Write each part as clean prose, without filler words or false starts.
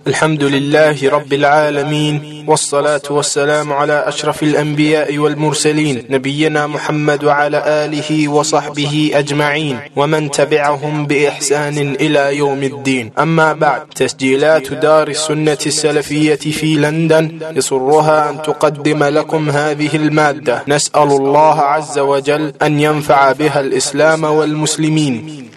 الحمد لله رب العالمين، والصلاة والسلام على أشرف الأنبياء والمرسلين، نبينا محمد وعلى آله وصحبه أجمعين ومن تبعهم بإحسان إلى يوم الدين. أما بعد، تسجيلات دار السنة السلفية في لندن يسرها أن تقدم لكم هذه المادة. نسأل الله عز وجل أن ينفع بها الإسلام والمسلمين.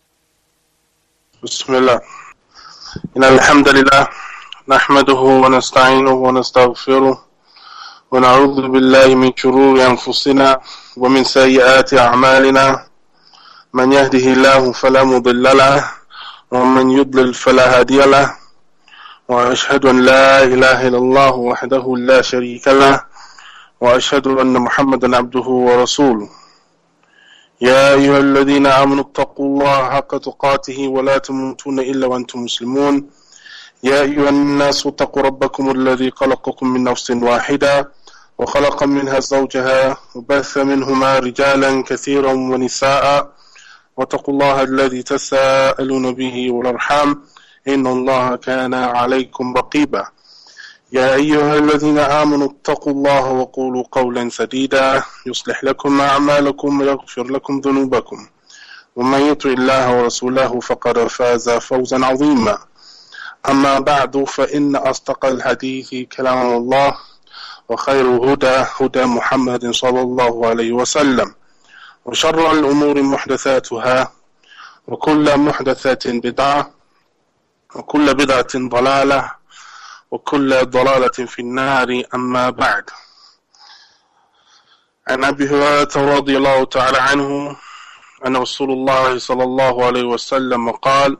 بسم الله. إن الحمد لله نحمده ونستعينه ونستغفره ونعوذ بالله من شرور أنفسنا ومن سيئات أعمالنا. من يهده الله فلا مضل له ومن يضلل فلا هادي له، وأشهد أن لا إله إلا الله وحده لا شريك له، وأشهد أن محمدا عبده ورسوله. يا أيها الذين آمنوا اتقوا الله حق تقاته ولا تموتون إلا وأنتم مسلمون. يا أيها الناس اتقوا ربكم الذي خلقكم من نفس واحدة وخلق منها زوجها وبث منهما رجالا كثيرا ونساء، واتقوا الله الذي تساءلون به والأرحام إن الله كان عليكم رقيبا. يا أيها الذين آمنوا اتقوا الله وقولوا قولا سديدا يصلح لكم أعمالكم ويغفر لكم ذنوبكم، ومن يطع الله ورسوله فقد فاز فوزا عظيما. أما بعد، فإن أصدق الحديث كلام الله، وخير هدى هدى محمد صلى الله عليه وسلم، وشر الأمور محدثاتها، وكل محدثة بدعة، وكل بدعة ضلالة، وكل ضلالة في النار. أما بعد. عن أبي هريرة رضي الله تعالى عنه أن رسول الله صلى الله عليه وسلم قال: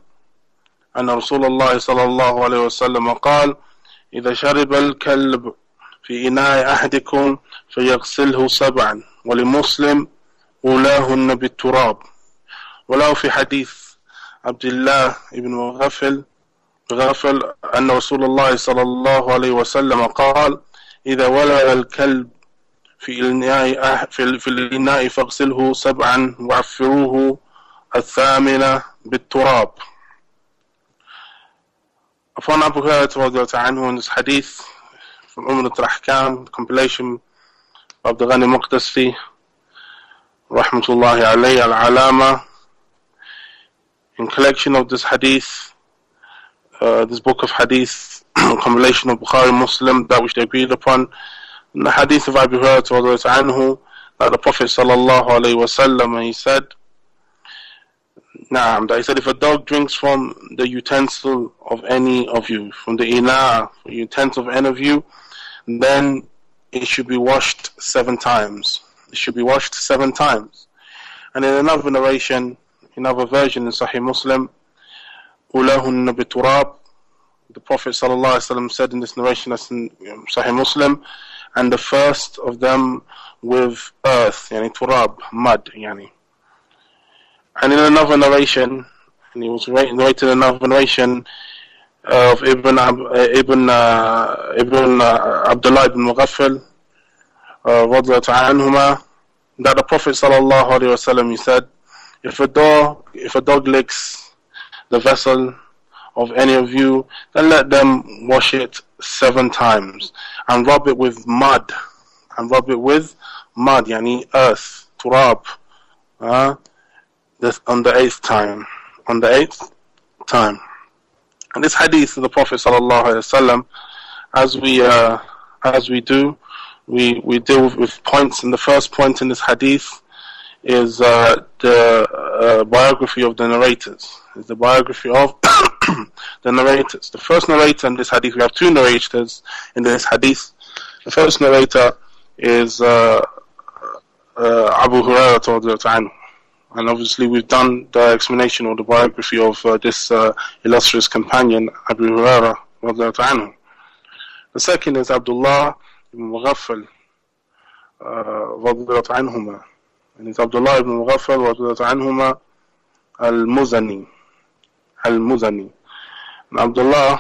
إذا شرب الكلب في إناء أحدكم فيغسله 7، ولمسلم أولاهن بالتراب. ولو في حديث عبد الله بن مغفل أن رسول الله صلى الله عليه وسلم قال: إذا ولغ الكلب في الإناء فاغسله 7 وعفروه 8 بالتراب. Upon Abu Hurairah in this hadith from Umrat al-Ahkam, compilation of the Ghani Muqdasi rahmatullahi alayhi al-Alama, in collection of this hadith, this book of hadith, compilation of Bukhari Muslim, that which they agreed upon, in the hadith of Abu Hurairah that the Prophet sallallahu alayhi wasallam, he said, if a dog drinks from the utensil of any of you, from the ina, utensil of any of you, then it should be washed 7 times. It should be washed 7 times. And in another narration, another version in Sahih Muslim, ulahunna biturab, the Prophet ﷺ said in this narration that's in Sahih Muslim, and the first of them with earth, yani turab, mud, yani. And in another narration, and he was narrated another narration of Ibn Abdullah ibn Mughaffal radiyallahu anhuma, that the Prophet sallallahu alaihi wasallam, he said, if a dog licks the vessel of any of you, then let them wash it 7 times and rub it with mud, yani earth, turab, on the 8th time. And this hadith of the Prophet sallallahu alaihi wasallam, as we do, we deal with points. And the first point in this hadith is the biography of the narrators. Is the biography of the narrators. The first narrator in this hadith, we have 2 narrators in this hadith. The first narrator is Abu Hurairah radiyallahu anhu. And obviously we've done the explanation or the biography of this illustrious companion, Abu Hurairah radiyallahu anhu. The second is Abdullah ibn Mughaffal radiyallahu anhuma. And it's Abdullah ibn Mughaffal radiyallahu anhuma al-Muzani. And Abdullah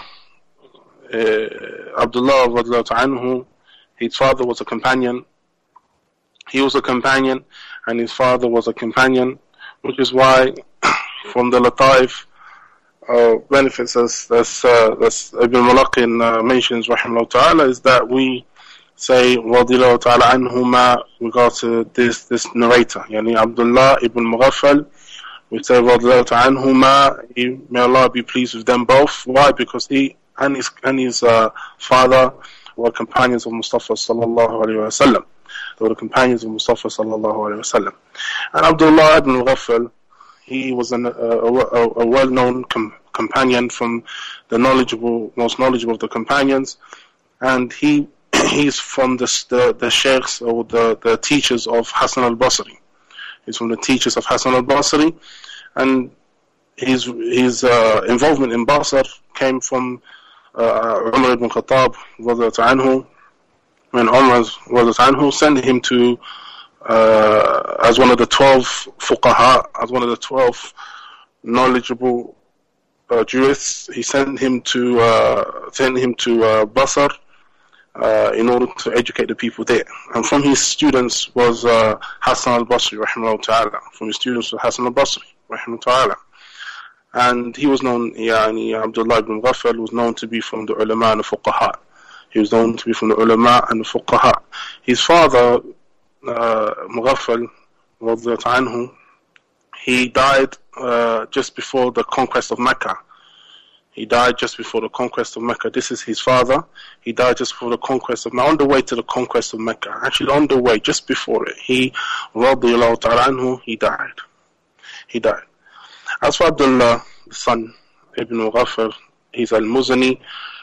radiyallahu anhu, his father was a companion. He was a companion and his father was a companion, which is why from the Lataif benefits as Ibn Mulaqin mentions, rahimahullah ta'ala, is that we say radiyallahu ta'ala anhuma regards to this narrator, yani Abdullah ibn Mughaffal. We say radiyallahu ta'ala anhuma, may Allah be pleased with them both. Why? Because he and his father were companions of Mustafa sallallahu alaihi wasallam. They were the companions of Mustafa sallallahu alaihi wasallam. And Abdullah ibn Mughaffal, he was a well-known companion from the most knowledgeable of the companions, and he's from the sheikhs or the teachers of Hassan al-Basri. He's from the teachers of Hassan al-Basri, and his involvement in Basra came from Umar ibn Khattab radiyallahu anhu, when Umar radiyallahu anhu sent him to as one of the 12 fuqaha, as one of the 12 knowledgeable jurists. He sent him to Basra in order to educate the people there. And from his students was Hassan al-Basri, rahimahullah ta'ala. From his students was Hassan al-Basri, rahimahullah ta'ala. And he was known, Abdullah ibn Mughaffal was known to be from the ulama and the fuqaha. He was known to be from the ulama and the fuqaha. His father, Mughaffal, radiyallahu anhu, he died just before the conquest of Mecca. He died just before the conquest of Mecca. This is his father. He died just before the conquest of Mecca, on the way to the conquest of Mecca. Actually, on the way, just before it, radiyallahu ta'ala anhu, he died. He died. As for Abdullah, the son, Ibn Mughaffal, he's al-Muzani,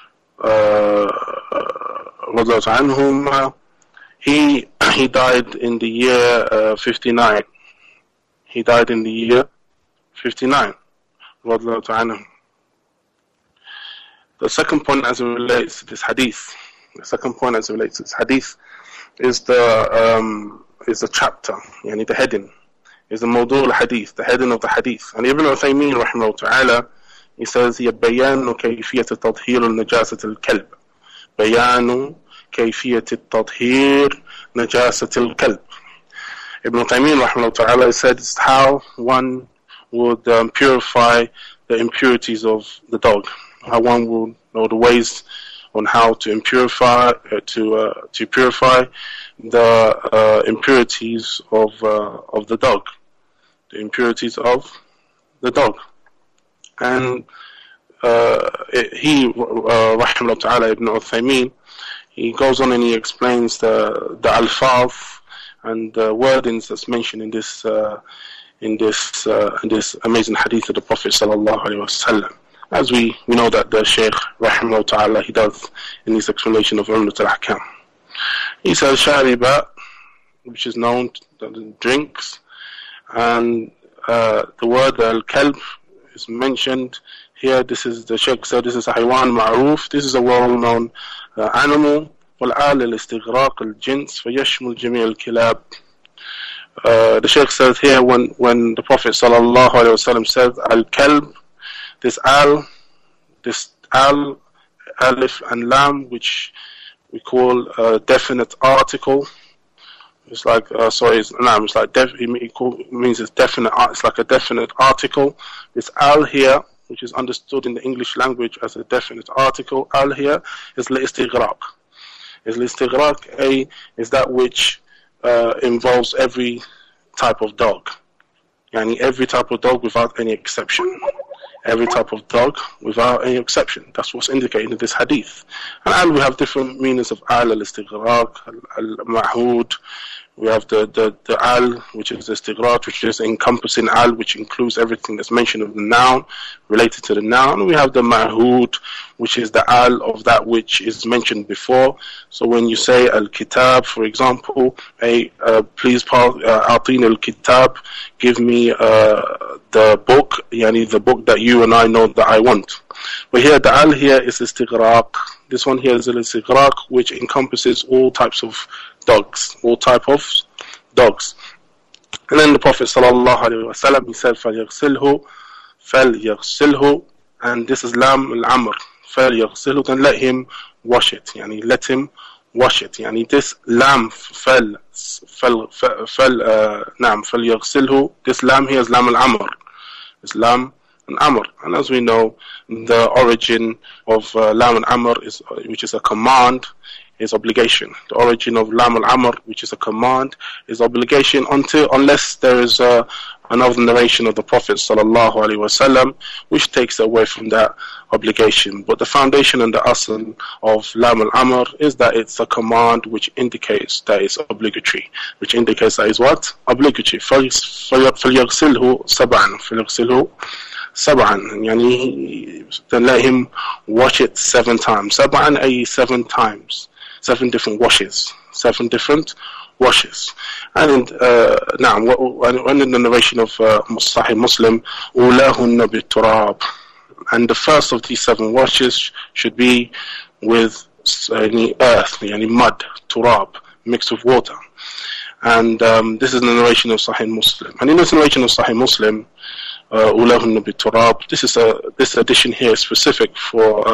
radiyallahu anhu. He died in the year 59. He died in the year 59. Radiyallahu anhu. The second point as it relates to this hadith, is the chapter, yani the heading, is the mawdu' al-hadith, the heading of the hadith. And Ibn Uthaymeen rahimahullah ta'ala, he says here, بيان كيفية تطهير النجاسة الكلب. بيان كيفية التطهير نجاسة الكلب. Ibn Uthaymeen rahimahullah ta'ala said it's how one would purify the impurities of the dog. How one will know the ways on how to purify the impurities of the dog, the impurities of the dog. And rahimahullah ta'ala, Ibn Uthaymeen, he goes on and he explains the alfaz and the wordings that's mentioned in this amazing hadith of the Prophet sallallahu alaihi wasallam. As we know that the Shaykh rahimahullah ta'ala, he does in his explanation of Umdat al-Ahkam. He says shariba, which is known to drinks, and the word al-kalb is mentioned here. This is the Shaykh said this is a haywan ma'ruf, this is a well-known animal. والآل الاستغراق الجنس فيشمل جميع الكلاب. The Shaykh says here when the Prophet sallallahu alaihi wasallam said al-kalb, this al, alif and lam, which we call a definite article. It's like it means it's definite. It's like a definite article. This al here, which is understood in the English language as a definite article, al here is al-istighraq. Al-istighraq is that which involves every type of dog, yani every type of dog without any exception. Every type of dog without any exception. That's what's indicated in this hadith. And we have different meanings of al-istighraq, al-ma'hud. We have the al, which is the istighraq, which is encompassing al, which includes everything that's mentioned of the noun, related to the noun. We have the ma'hud, which is the al of that which is mentioned before. So when you say al-kitab, for example, please a'tini al-kitab, give me the book, yani the book that you and I know that I want. But here, the al here is istighraq. This one here is al-istighraq, which encompasses all types of dogs, all type of dogs. And then the Prophet sallallahu alaihi wasallam, he said, فَلْيَغْسِلْهُ, and this is lam al-amr, فَلْيَغْسِلْهُ, then let him wash it, yani let him wash it, yani this lam فَلْيَغْسِلْهُ, this lam here is lam al-amr, is lam and amr. And as we know, the origin of lam and amr, which is a command, is obligation. The origin of lam al-amr, which is a command, is obligation unless there is another narration of the Prophet sallallahu alaihi wasallam which takes away from that obligation. But the foundation and the asl of lam al-amr is that it's a command which indicates that it's obligatory, which indicates that it's what? Obligatory. فَلْيَغْسِلْهُ سَبْعًا, يعني, then let him wash it 7 times. سبعا أي 7 times. 7 different washes. 7 different washes. And in the narration of Sahih Muslim, أُولَاهُنَّ بِالتُّرَابِ, and the first of these 7 washes should be with earth, mud, turab, mixed with water. And this is the narration of Sahih Muslim. And in this narration of Sahih Muslim, أُولَاهُنَّ بِالتُّرَابِ, this edition here is specific for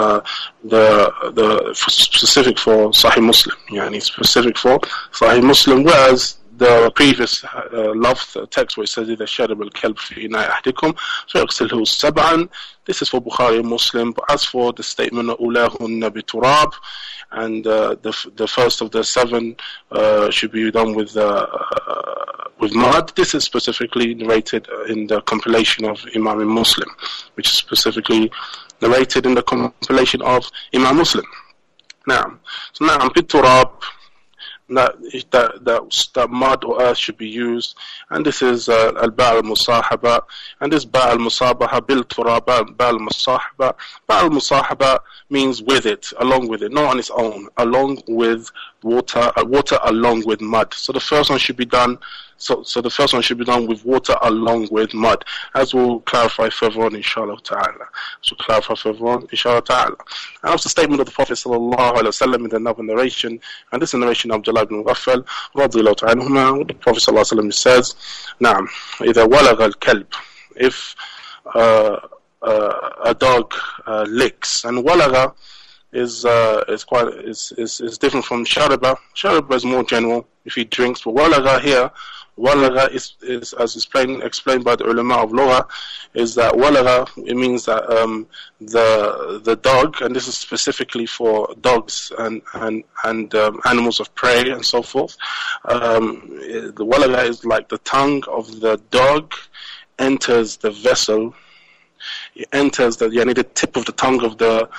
specific for Sahih Muslim, specific for Sahih Muslim, whereas the previous text where it says إِذَا شَرِبَ الْكَلْبُ فِي إِنَاءِ أَحَدِكُمْ فَيَغْسِلْهُ سَبْعًا, this is for Bukhari and Muslim. But as for the statement أُولَاهُنَّ بِالتُّرَابِ, and the first of the 7 should be done with mud, this is specifically narrated in the compilation of Imam Muslim, which is specifically narrated in the compilation of Imam Muslim. Now, بالتراب, that mud or earth should be used, and this is al-ba' al-musahaba, and this ba' al-musabaha bil-turab, ba' al-musahaba. Ba' al-musahaba means with it, along with it, not on its own, along with water along with mud. So the first one should be done. So the first one should be done with water along with mud, as we'll clarify further on, inshallah ta'ala. And also the statement of the Prophet sallallahu alaihi wasallam in another narration, and this is a narration of Abdullah ibn Mughaffal radiyallahu ta'ala anhuma. The Prophet sallallahu alaihi wasallam says, "Naam, إذا ولغ الكلب, if a dog licks," and walaga is different from shariba. Shariba is more general if he drinks, but walaga is as explained by the ulama of Lugha, is that walaga, it means that the dog, and this is specifically for dogs and animals of prey and so forth. The walaga is like the tongue of the dog enters the vessel. It enters the tip of the tongue of the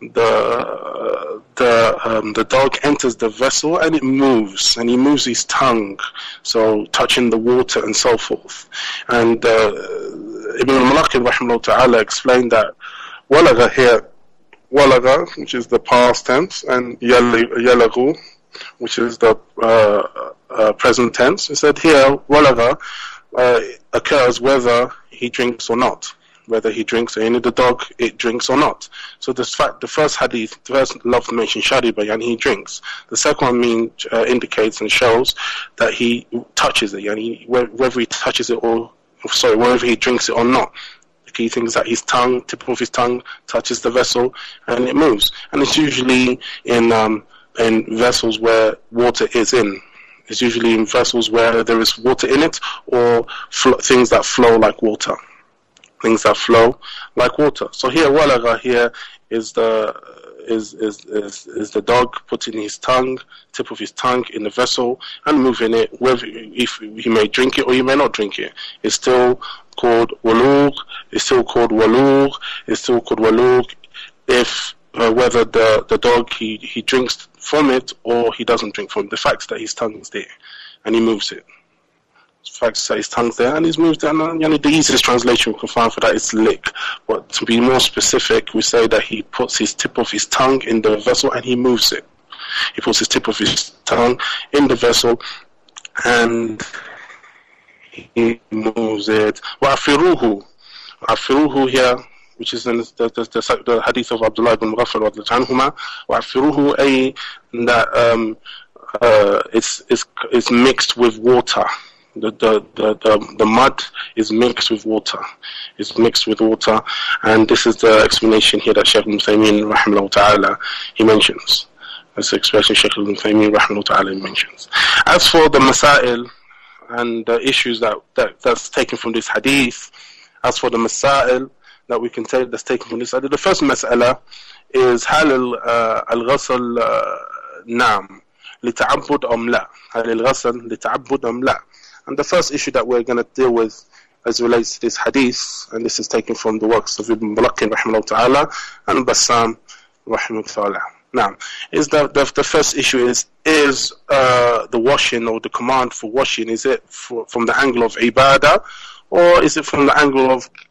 dog enters the vessel, and it moves, and he moves his tongue, so touching the water and so forth. And Ibn al-Malaki rahimahullah ta'ala explained that walaga here, walaga, which is the past tense, and yalagu, which is the present tense. He said here walaga occurs whether he drinks or not. Whether he drinks, or the dog, it drinks or not. So the first hadith, the first love mention shariba, and he drinks. The second one indicates and shows that he touches it, whether he touches it whether he drinks it or not. The key thing is that his tongue, tip of his tongue, touches the vessel, and it moves. And it's usually in vessels where water is in. It's usually in vessels where there is water in it, or things that flow like water. Things that flow like water. So here, walaga here is the dog putting his tongue, tip of his tongue, in the vessel and moving it. Whether if he may drink it or he may not drink it, it's still called walugh. It's still called walugh. It's still called walugh. If whether the dog he drinks from it or he doesn't drink from it, the fact that his tongue is there and he moves it. The fact that his tongue's there and he's moved it, and the easiest translation we can find for that is lick. But to be more specific, we say that he puts his tip of his tongue in the vessel and he moves it. He puts his tip of his tongue in the vessel and he moves it. وَعَفِّرُوهُ here, which is in the hadith of Abdullah ibn Mughaffal radiyallahu anhuma. وَعَفِّرُوهُ أي that it's mixed with water. The mud is mixed with water. It's mixed with water, and this is the explanation here that Shaykh Ibn Uthaymeen rahimahullah ta'ala he mentions. That's the expression Shaykh Ibn Uthaymeen rahimahullah ta'ala mentions. As for the masail and the issues that's taken from this hadith, as for the masail, that we can take that's taken from this hadith. The first mas'ala is هل الغسل نعم لتعبد أم لا. هل الغسل لتعبد أم لا. And the first issue that we're going to deal with as relates to this hadith, and this is taken from the works of Ibn Mulaqin rahimahullah ta'ala and Bassam rahimahullah ta'ala. Now, is the first issue is the washing or the command for washing, is it from the angle of ibadah, or is it from the angle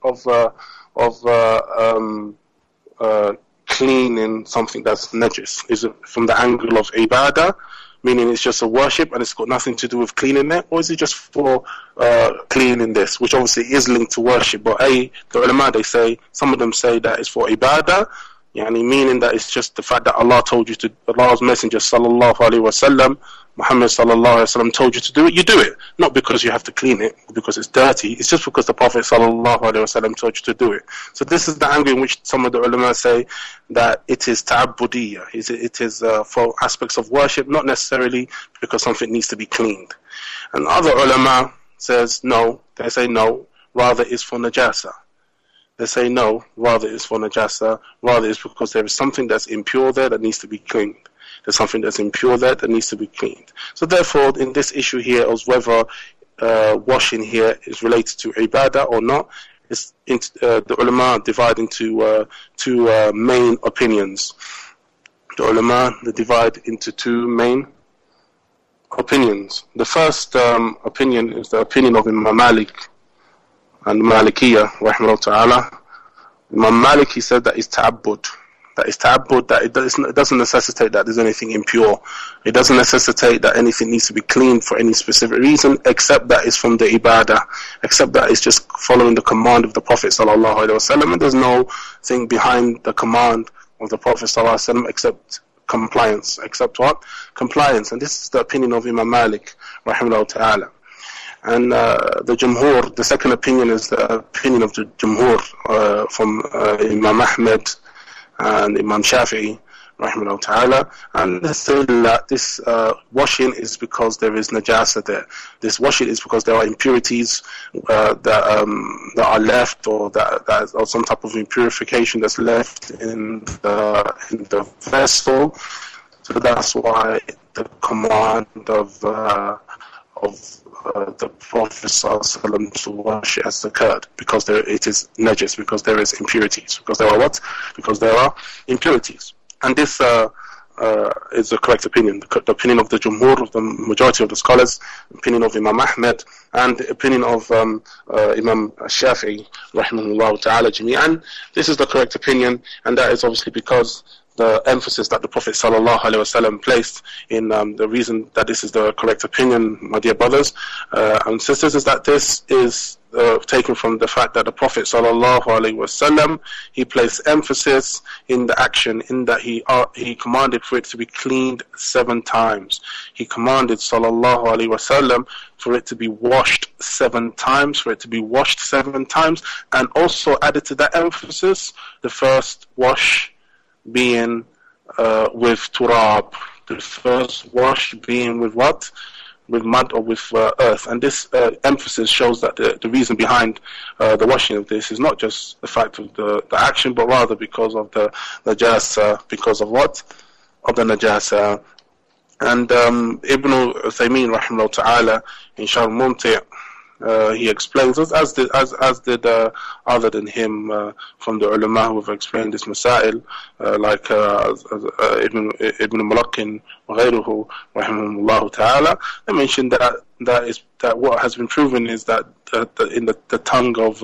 of cleaning something that's najis? Is it from the angle of ibadah, meaning it's just a worship and it's got nothing to do with cleaning it, or is it just for cleaning this, which obviously is linked to worship? But the ulama, some of them say that it's for ibadah, meaning that it's just the fact that Allah told you to, Allah's Messenger sallallahu alaihi wasallam, Muhammad sallallahu alaihi wasallam told you to do it, you do it. Not because you have to clean it, because it's dirty, it's just because the Prophet sallallahu alaihi wasallam told you to do it. So this is the angle in which some of the ulama say that it is ta'abbudiyya, it is for aspects of worship, not necessarily because something needs to be cleaned. And other ulama says no, they say no, rather it's for najasa. They say no, rather it's for najasa, rather it's because there is something that's impure there that needs to be cleaned. There's something that's impure there that needs to be cleaned. So therefore, in this issue here of whether washing here is related to ibadah or not, the ulama divide into two main opinions. The ulama divide into two main opinions. The first opinion is the opinion of Imam Malik and Malikiyya rahimahullah ta'ala. Imam Malik, he said that is ta'abbud. That is ta'abbud, that it doesn't necessitate that there's anything impure. It doesn't necessitate that anything needs to be cleaned for any specific reason, except that it's from the ibadah, except that it's just following the command of the Prophet sallallahu alaihi wasallam, and there's no thing behind the command of the Prophet sallallahu alaihi wasallam except compliance. Except what? Compliance. And this is the opinion of Imam Malik rahimahullah ta'ala. And the Jumhur, the second opinion is the opinion of the Jumhur from Imam Ahmed and Imam Shafi'i rahimahullah ta'ala, and they say that this washing is because there is najasa there. This washing is because there are impurities that are left, or or some type of impurification that's left in the vessel. So that's why the command of the Prophet ﷺ to wash it has occurred, because it is najis, because there is impurities, because there are what? Because there are impurities. And this is the correct opinion, the opinion of the Jumhur, of the majority of the scholars, opinion of Imam Ahmed, and the opinion of Imam Shafi'i rahimahullah ta'ala jami'an. This is the correct opinion, and that is obviously because the emphasis that the Prophet sallallahu alaihi wasallam placed in the reason that this is the correct opinion, my dear brothers and sisters, is that this is taken from the fact that the Prophet sallallahu alaihi wasallam, he placed emphasis in the action, in that he commanded for it to be cleaned 7 times. He commanded sallallahu alaihi wasallam for it to be washed 7 times, for it to be washed 7 times, and also added to that emphasis the first wash being with turab, the first wash being with what? With mud or with earth. And this emphasis shows that the reason behind the washing of this is not just the fact of the action, but rather because of the najasa, because of what? Of the najasa. And Ibn Uthaymeen rahimahullah ta'ala in Sharh Mumti' he explains, as did other than him from the ulama who have explained this masail, like Ibn Mulaqin wa ghayruhu rahimahullah ta'ala. They mentioned that what has been proven is that in the tongue of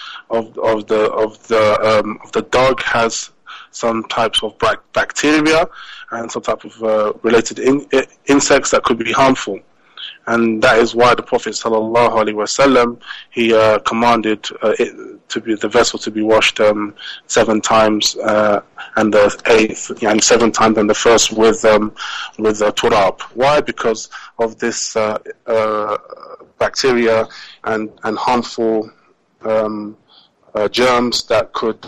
the dog has some types of bacteria and some type of related insects that could be harmful. And that is why the Prophet sallallahu alaihi wasallam, he commanded the vessel to be washed 7 times, and the 8th, 7 times, and the first with turab. Why? Because of this bacteria and harmful germs that could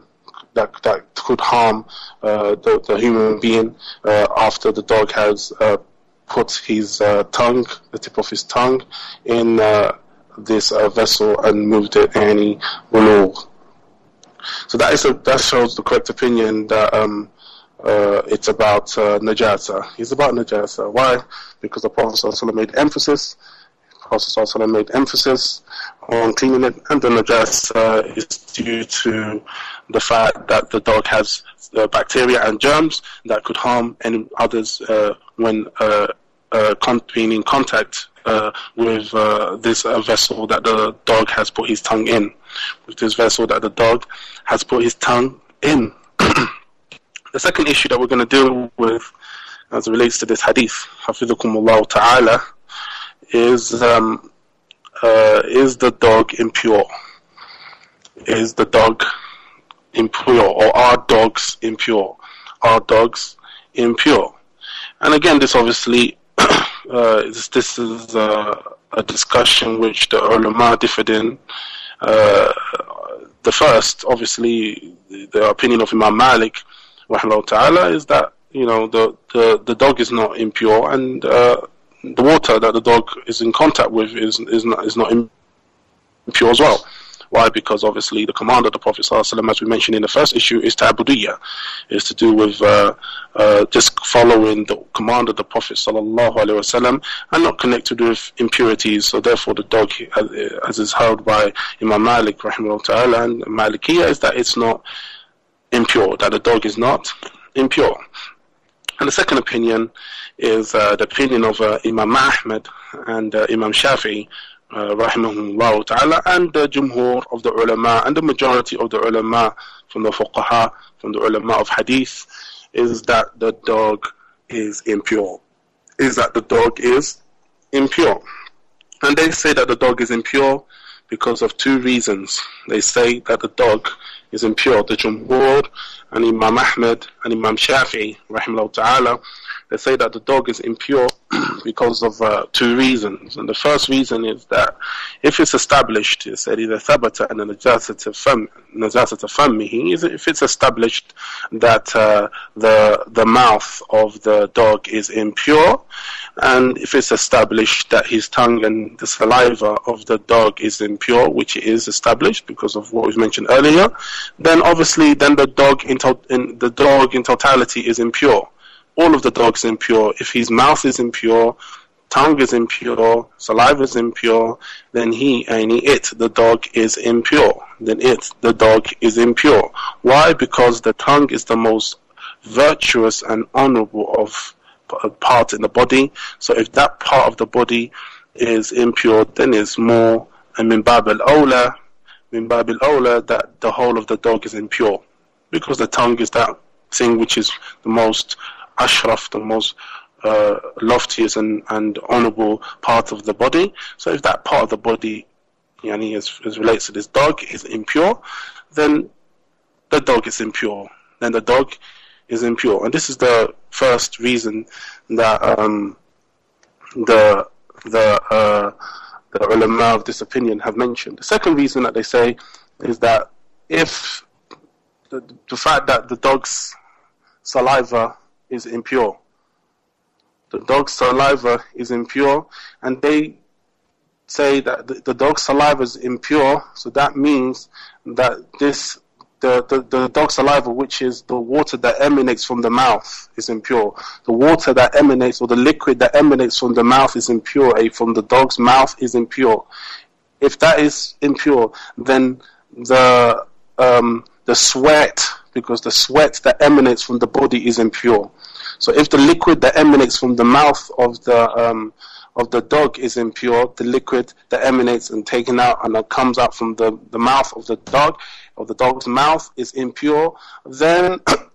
harm the human being after the dog has put his tongue, the tip of his tongue, in this vessel and moved it any bulugh. So that shows the correct opinion that it's about najasa. It's about najasa. Why? Because the Prophet ﷺ made emphasis. The Prophet ﷺ made emphasis on cleaning it, and the najasa is due to the fact that the dog has bacteria and germs that could harm any others when being in contact with this vessel that the dog has put his tongue in. With this vessel that the dog has put his tongue in. The second issue that we're going to deal with as it relates to this hadith, Hafizakumullah Ta'ala, is the dog impure? Is the dog impure, or are dogs impure? Are dogs impure? And again, this obviously, this is a discussion which the ulama differed in. The first, obviously, the opinion of Imam Malik, rahimahullah ta'ala, is that, you know, the dog is not impure, and the water that the dog is in contact with is not impure as well. Why? Because obviously the command of the Prophet ﷺ, as we mentioned in the first issue, is ta'budiyya, is to do with just following the command of the Prophet ﷺ and not connected with impurities. So therefore the dog, as is held by Imam Malik rahimahullah ta'ala and Malikiyya, is that it's not impure, that the dog is not impure. And the second opinion is the opinion of Imam Ahmad and Imam Shafi'i rahimahumullah ta'ala, and the jumhur of the ulama and the majority of the ulama from the fuqaha, from the ulama of hadith, is that the dog is impure. Is that the dog is impure. And they say that the dog is impure because of two reasons. They say that the dog is impure. The jumhur and Imam Ahmad and Imam Shafi'i rahimahullah ta'ala, they say that the dog is impure because of two reasons. And the first reason is that if it's established, it said either thabata and najasata fammihi, if it's established that the mouth of the dog is impure, and if it's established that his tongue and the saliva of the dog is impure, which is established because of what we've mentioned earlier, then obviously the dog in totality is impure. All of the dogs impure. If his mouth is impure, tongue is impure, saliva is impure, then the dog is impure. The dog is impure. Why? Because the tongue is the most virtuous and honorable of part in the body. So if that part of the body is impure, then it's more min bab al-awla that the whole of the dog is impure. Because the tongue is that thing which is the most ashraf, the most loftiest and honorable part of the body. So if that part of the body, as relates to this dog, is impure, then the dog is impure. And this is the first reason that the ulama of this opinion have mentioned. The second reason that they say is that if the fact that the dog's saliva is impure. The dog's saliva is impure, and they say that the dog's saliva is impure, so that means that the dog's saliva, which is the water that emanates from the mouth, is impure. The water that emanates, or the liquid that emanates from the mouth is impure, from the dog's mouth is impure. If that is impure, then the sweat, because the sweat that emanates from the body is impure. So if the liquid that emanates from the mouth of the dog is impure, the liquid that emanates and taken out and that comes out from the mouth of the dog, or the dog's mouth, is impure, then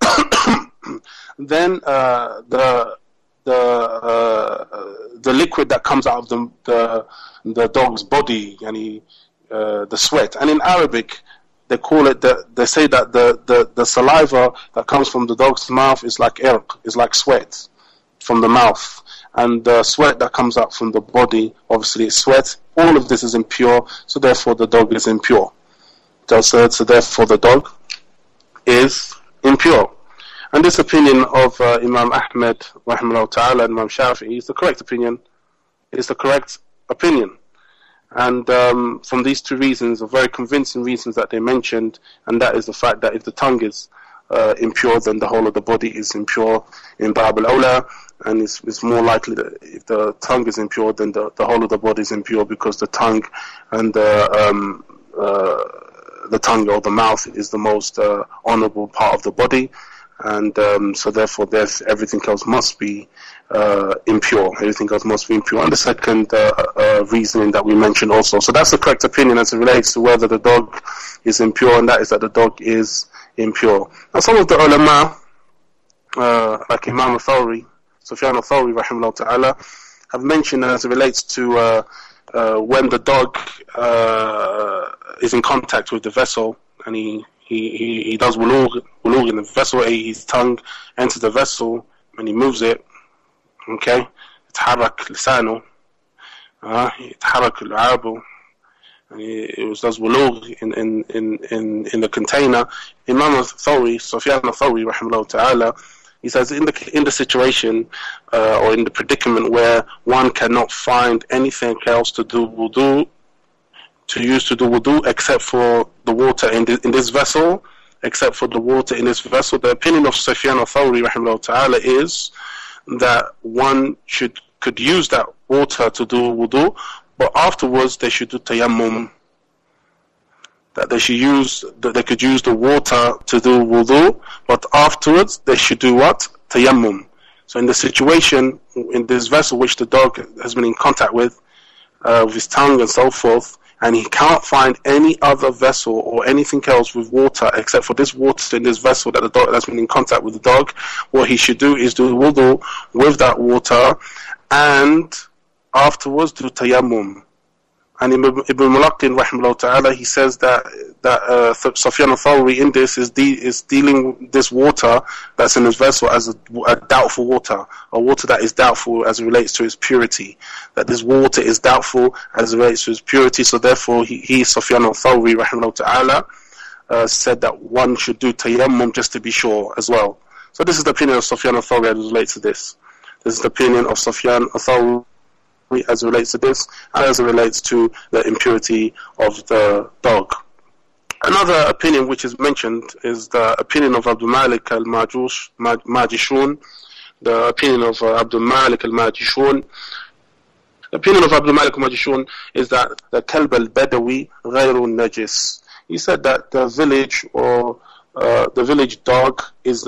the liquid that comes out of the dog's body, the sweat. And in Arabic, they call it they say that the saliva that comes from the dog's mouth is like irq, is like sweat from the mouth, and the sweat that comes out from the body, obviously, is sweat. All of this is impure, so therefore the dog is impure. So therefore the dog is impure. And this opinion of Imam Ahmad rahimahullah ta'ala and Imam Shafi'i is the correct opinion. It is the correct opinion. And from these two reasons, are very convincing reasons that they mentioned, and that is the fact that if the tongue is impure, then the whole of the body is impure in Bab al-Awla, and it's more likely that if the tongue is impure, then the whole of the body is impure, because the tongue and the tongue or the mouth is the most honorable part of the body, and so therefore everything else must be impure. Everything else must be impure. And the second reasoning that we mentioned also. So that's the correct opinion as it relates to whether the dog is impure, and that is that the dog is impure. Now some of the ulama, like Imam al-Thawri, Sufyan al-Thawri rahimahullah ta'ala, have mentioned as it relates to when the dog is in contact with the vessel, and he does wulugh in the vessel, his tongue enters the vessel and he moves it, okay, يتحرك لسانه, يتحرك العرب, and he does wulugh in the container. Imam al-Thawri, Sufyan al-Thawri rahimahullah ta'ala, he says in the situation or in the predicament where one cannot find anything else to do wudu, except for the water in this vessel, the opinion of Sufyan al-Thawri rahimahullah ta'ala is that one could use that water to do wudu, but afterwards they should do tayammum. That they could use the water to do wudu, but afterwards they should do what? Tayammum. So in the situation, in this vessel which the dog has been in contact with his tongue and so forth, and he can't find any other vessel or anything else with water except for this water in this vessel that the dog has been in contact with the dog, what he should do is do wudu with that water, and afterwards do tayammum. And Ibn Mulaqqin rahimahullah ta'ala, he says that Sufyan al-Thawri in this is dealing this water that's in his vessel as a doubtful water, a water that is doubtful as it relates to its purity. That this water is doubtful as it relates to its purity, so therefore he Sufyan al-Thawri rahimahullah ta'ala said that one should do tayammum just to be sure as well. So this is the opinion of Sufyan al-Thawri as it relates to this. This is the opinion of Sufyan al-Thawri as it relates to this, and as it relates to the impurity of the dog. Another opinion which is mentioned is the opinion of Abdul Malik al-Majishun. The opinion of Abdul Malik al-Majishun. The opinion of Abdul Malik al-Majishun is that the Kalb al-Badawi ghayru najis. He said that the village or the village dog is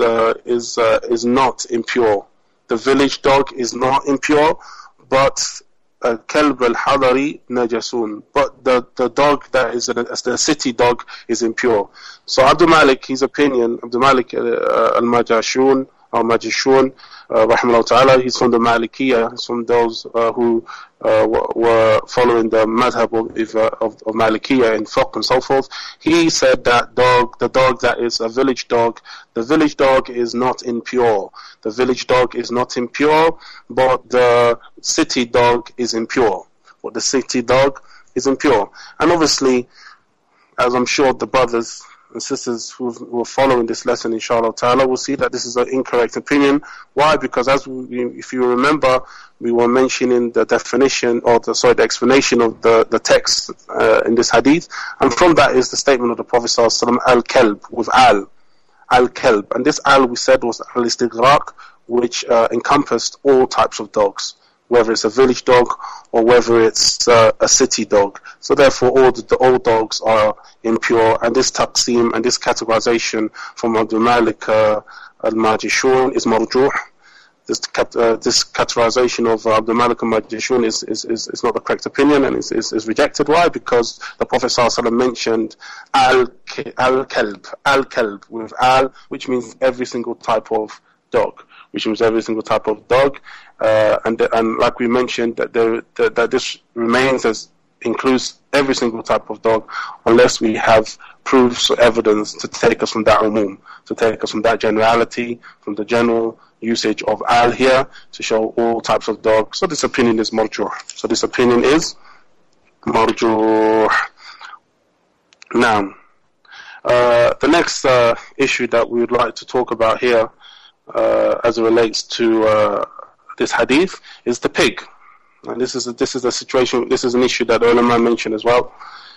not impure. The village dog is not impure, but Kalb al-Hadari najasun, but the dog that is the city dog is impure. So Abdul Malik, his opinion, Abdul Malik al-Majishun, rahimahullah ta'ala, he's from the Malikiyah, he's from those who were following the madhab of Malikiyah in fiqh and so forth. He said that the dog that is a village dog, the village dog is not impure. The village dog is not impure, but the city dog is impure. But the city dog is impure. And obviously, as I'm sure the brothers and sisters who are following this lesson, inshallah ta'ala, will see that this is an incorrect opinion. Why? Because if you remember, we were mentioning the definition, or the explanation of the text in this hadith, and from that is the statement of the Prophet sallallahu alaihi wasallam, al-kalb, with al-kalb. And this al, we said, was al-istighraq, which encompassed all types of dogs, whether it's a village dog or whether it's a city dog. So therefore all dogs are impure, and this taqsim and this categorization from Abdul Malik al-Majishun is marjuh. This categorization of Abdul Malik al-Majishun is not the correct opinion, and is rejected. Why? Because the Prophet ﷺ mentioned al-kalb with al, which means every single type of dog. And like we mentioned, that this remains includes every single type of dog, unless we have proofs or evidence to take us from that umum, to take us from that generality, from the general usage of al here, to show all types of dogs. So this opinion is marjuh. Now, the next issue that we would like to talk about here, as it relates to this hadith, is the pig. And this is a situation. This is an issue that the ulama mentioned as well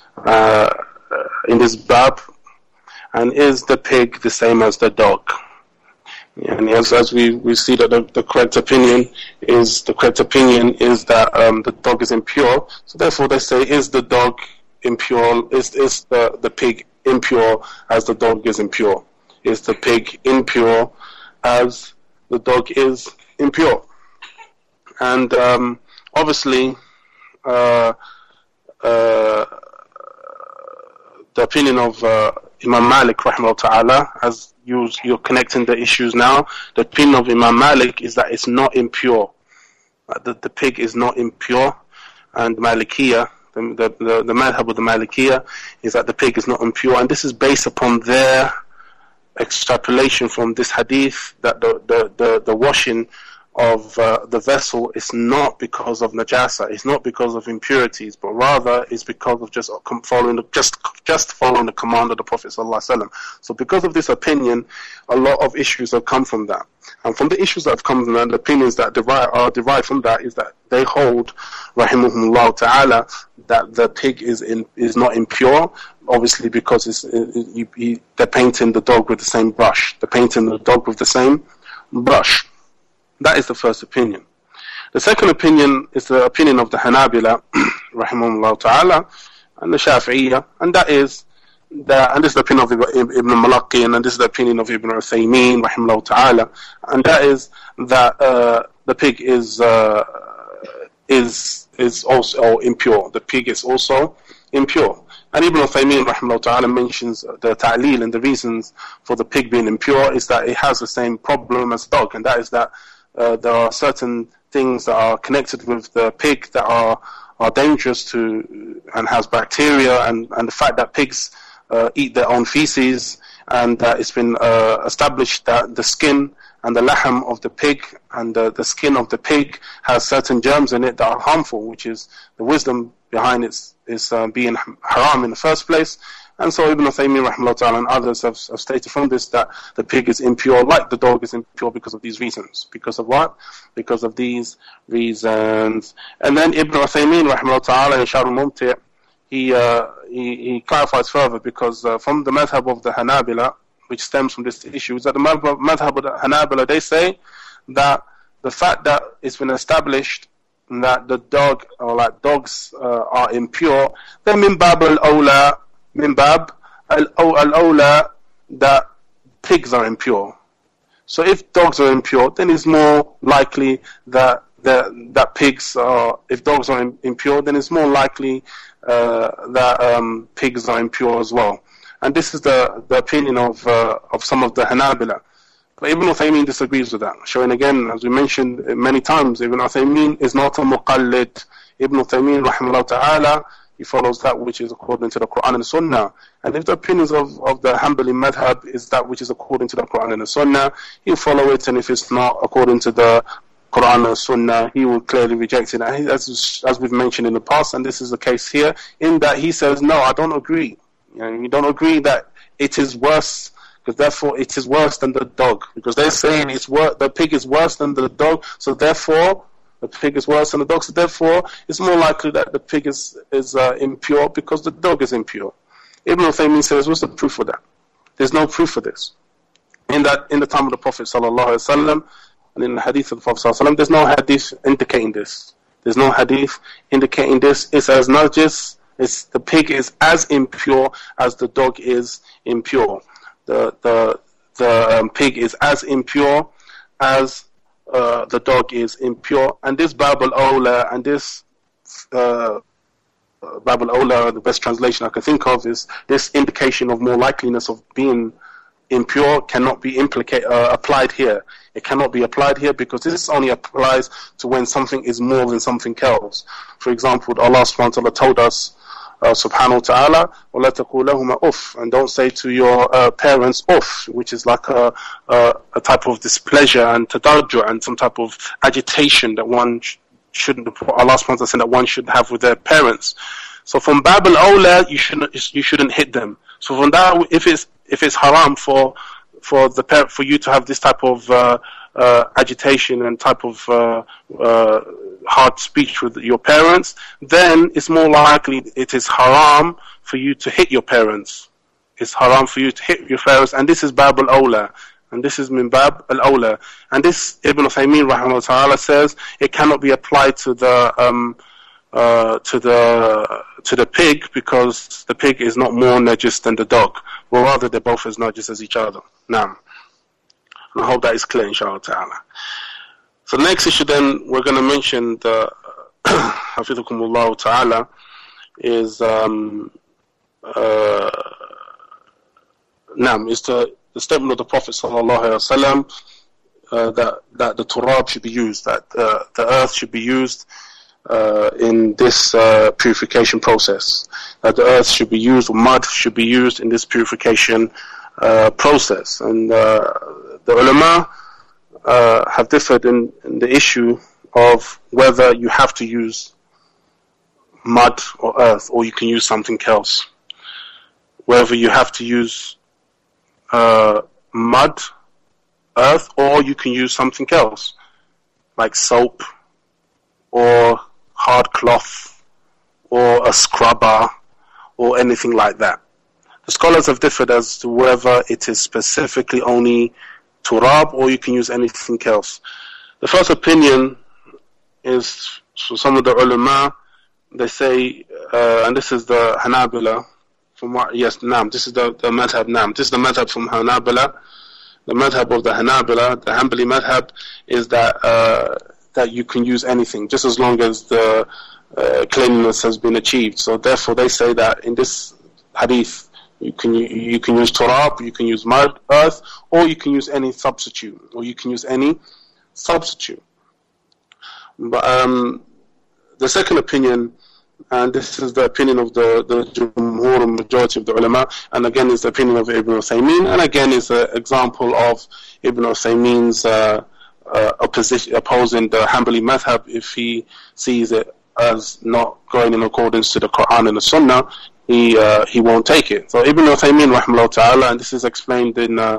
in this bab. And is the pig the same as the dog? And as we see that the correct opinion is that the dog is impure. So therefore they say, is the dog impure? Is the pig impure as the dog is impure? Is the pig impure as the dog is impure? And obviously the opinion of Imam Malik rahimahullah ta'ala, as you're connecting the issues now, the opinion of Imam Malik is that it's not impure. The pig is not impure. And Malikiya, the madhab of the Malikiya is that the pig is not impure. And this is based upon their extrapolation from this hadith that the washing of the vessel is not because of najasa, it's not because of impurities, but rather is because of just following the command of the Prophet ﷺ. So because of this opinion, a lot of issues have come from that. And from the issues that have come from that, the opinions that are derived from that is that they hold, rahimahumullah ta'ala, that the pig is not impure, obviously because they're painting the dog with the same brush. They're painting the dog with the same brush. That is the first opinion. The second opinion is the opinion of the Hanabila, rahimahumullah ta'ala, and the Shafi'iyya, and that is that, and this is the opinion of Ibn Malaki, and this is the opinion of Ibn Uthaymeen, rahimahullah ta'ala, and that is that the pig is also impure. The pig is also impure. And Ibn Uthaymeen rahimahullah ta'ala mentions the ta'leel, and the reasons for the pig being impure is that it has the same problem as dog, and that is that there are certain things that are connected with the pig that are dangerous to and has bacteria, and the fact that pigs eat their own feces, and that it's been established that the skin and the lahm of the pig and the skin of the pig has certain germs in it that are harmful, which is the wisdom behind it is being haram in the first place. And so Ibn Uthaymeen rahimahullah ta'ala and others have stated from this that the pig is impure like the dog is impure because of these reasons. Because of what? Because of these reasons. And then Ibn Uthaymeen rahimahullah ta'ala in Sharh al-Mumti' he clarifies further, because from the madhab of the Hanabila, which stems from this issue, is that the madhab of the Hanabila, they say that the fact that it's been established that the dog, or like dogs are impure, then min bab al-awla that pigs are impure. So if dogs are impure, then it's more likely that pigs are, if dogs are impure, then it's more likely that pigs are impure as well. And this is the opinion of some of the Hanabila. But Ibn Uthaymeen disagrees with that, showing again, as we mentioned many times, Ibn Uthaymeen is not a muqallid. Ibn Uthaymeen rahimahullah ta'ala, he follows that which is according to the Quran and the Sunnah. And if the opinions of the Hanbali madhab is that which is according to the Quran and the Sunnah, he'll follow it, and if it's not according to the Quran and Sunnah, he will clearly reject it. And as we've mentioned in the past, and this is the case here, in that he says, no, I don't agree. You don't agree that it is worse, because therefore it is worse than the dog. Because they're saying the pig is worse than the dog, so therefore the pig is worse than the dog, so therefore it's more likely that the pig is impure because the dog is impure. Ibn Uthaymeen says, what's the proof for that? There's no proof for this. In the time of the Prophet ﷺ, and in the hadith of the Prophet ﷺ, there's no hadith indicating this. There's no hadith indicating this. It's as najis, the pig is as impure as the dog is impure. The pig is as impure as the dog is impure. And this Bab al-Awla, and this Bab al-Awla, the best translation I can think of, is this indication of more likeliness of being impure cannot be applied here. It cannot be applied here because this only applies to when something is more than something else. For example, Allah subhanahu wa ta'ala told us, subhanahu wa ta'ala, وَلَا تَقُولَ لَهُمَا أُفْ, and don't say to your parents uff, which is like a type of displeasure and tadajju and some type of agitation that one shouldn't, Allah subhanahu wa ta'ala said that one should have with their parents. So from Bab al-Awla, you shouldn't hit them. So from that, if it's haram for you to have this type of agitation and type of hard speech with your parents, then it's more likely it is haram for you to hit your parents. It's haram for you to hit your parents, and this is Bab al-Awla. And this is min Bab al-Awla. And this, Ibn Uthaymeen rahimahullah ta'ala says, it cannot be applied to the pig, because the pig is not more najis than the dog. Well, rather they're both as najis as each other. Now, I hope that is clear, inshallah ta'ala. So the next issue then we're going to mention, hafidhukumullah ta'ala, is the statement of the Prophet sallallahu alaihi wasallam that the turab should be used, that the earth should be used in this purification process, that the earth should be used, or mud should be used in this purification process. And the ulama have differed in the issue of whether you have to use mud or earth, or you can use something else. Whether you have to use mud, earth, or you can use something else, like soap, or hard cloth, or a scrubber, or anything like that. The scholars have differed as to whether it is specifically only turab, or you can use anything else. The first opinion is, for some of the ulama, they say, and this is the Hanabila, this is the madhab, this is the madhab from Hanabila. The madhab of the Hanabila, the Hanbali madhab, is that you can use anything, just as long as the cleanliness has been achieved. So therefore they say that in this hadith, you can use turab, you can use mud, earth, or you can use any substitute, But the second opinion, and this is the opinion of the Jumhur, majority of the ulama, and again is the opinion of Ibn Uthaymeen, and again is an example of Ibn Uthaymeen's opposing the Hanbali madhab. If he sees it as not going in accordance to the Quran and the Sunnah, he won't take it. So Ibn Uthaymeen rahimahullah ta'ala, and this is explained in the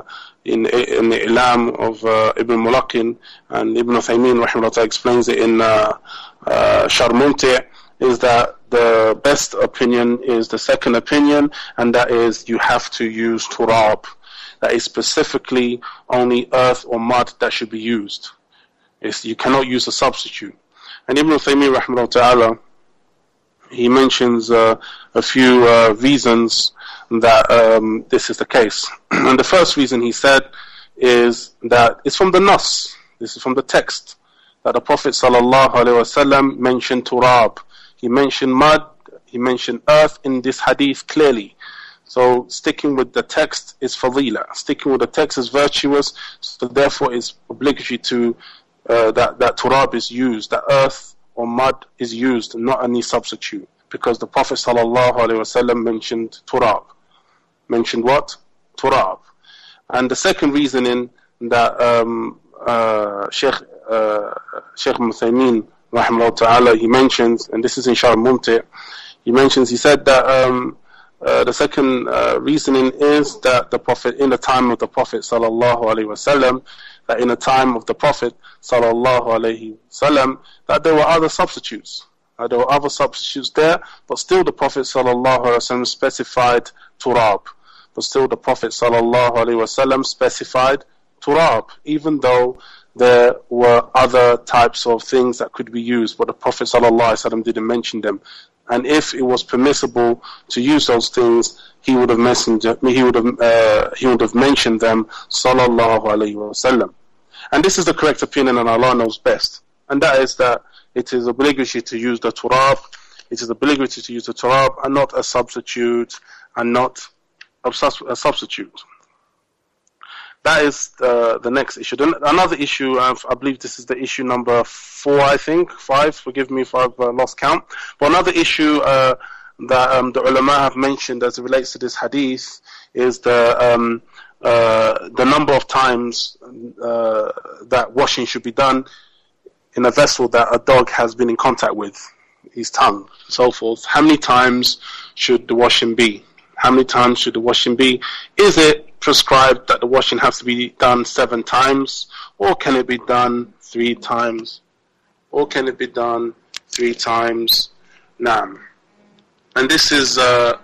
Ilam of Ibn Mulaqin, and Ibn Uthaymeen rahimahullah ta'ala explains it in Sharh Mumti', is that the best opinion is the second opinion, and that is you have to use turab. That is specifically only earth or mud that should be used. You cannot use a substitute. And Ibn Uthaymeen rahimahullah ta'ala, he mentions a few reasons that this is the case. And the first reason he said is that it's from the Nas, this is from the text, that the Prophet sallallahu alaihi wasallam mentioned turab. He mentioned mud, he mentioned earth in this hadith clearly. So sticking with the text is fadila. Sticking with the text is virtuous. So therefore it's obligatory to that turab is used, that earth or mud is used, not any substitute. Because the Prophet sallallahu alaihi wasallam mentioned turab. Mentioned what? Turab. And the second reasoning that Sheikh Uthaymeen rahimahullah ta'ala, he mentions, and this is in Sharh Mumti', he said that the second reasoning is that the Prophet, in the time of the Prophet sallallahu alaihi wasallam, that in the time of the Prophet sallallahu alaihi wasallam, that there were other substitutes. There were other substitutes there, but still the Prophet sallallahu alaihi wasallam specified turab. But still the Prophet sallallahu alaihi wasallam specified turab, even though there were other types of things that could be used, but the Prophet ﷺ didn't mention them. And if it was permissible to use those things, he would have mentioned them, sallallahu alaihi wasallam. And this is the correct opinion, and Allah knows best. And that is that it is obligatory to use the turab. It is obligatory to use the turab, and not a substitute, and not a substitute. That is the next issue. Another issue, I believe this is the issue number 4, I think, 5, forgive me if I've lost count. But another issue that the ulama have mentioned as it relates to this hadith is the number of times that washing should be done in a vessel that a dog has been in contact with, his tongue, and so forth. How many times should the washing be? How many times should the washing be? Is it prescribed that the washing has to be done 7 times, or can it be done 3 times? Or can it be done 3 times? Naam. And this is,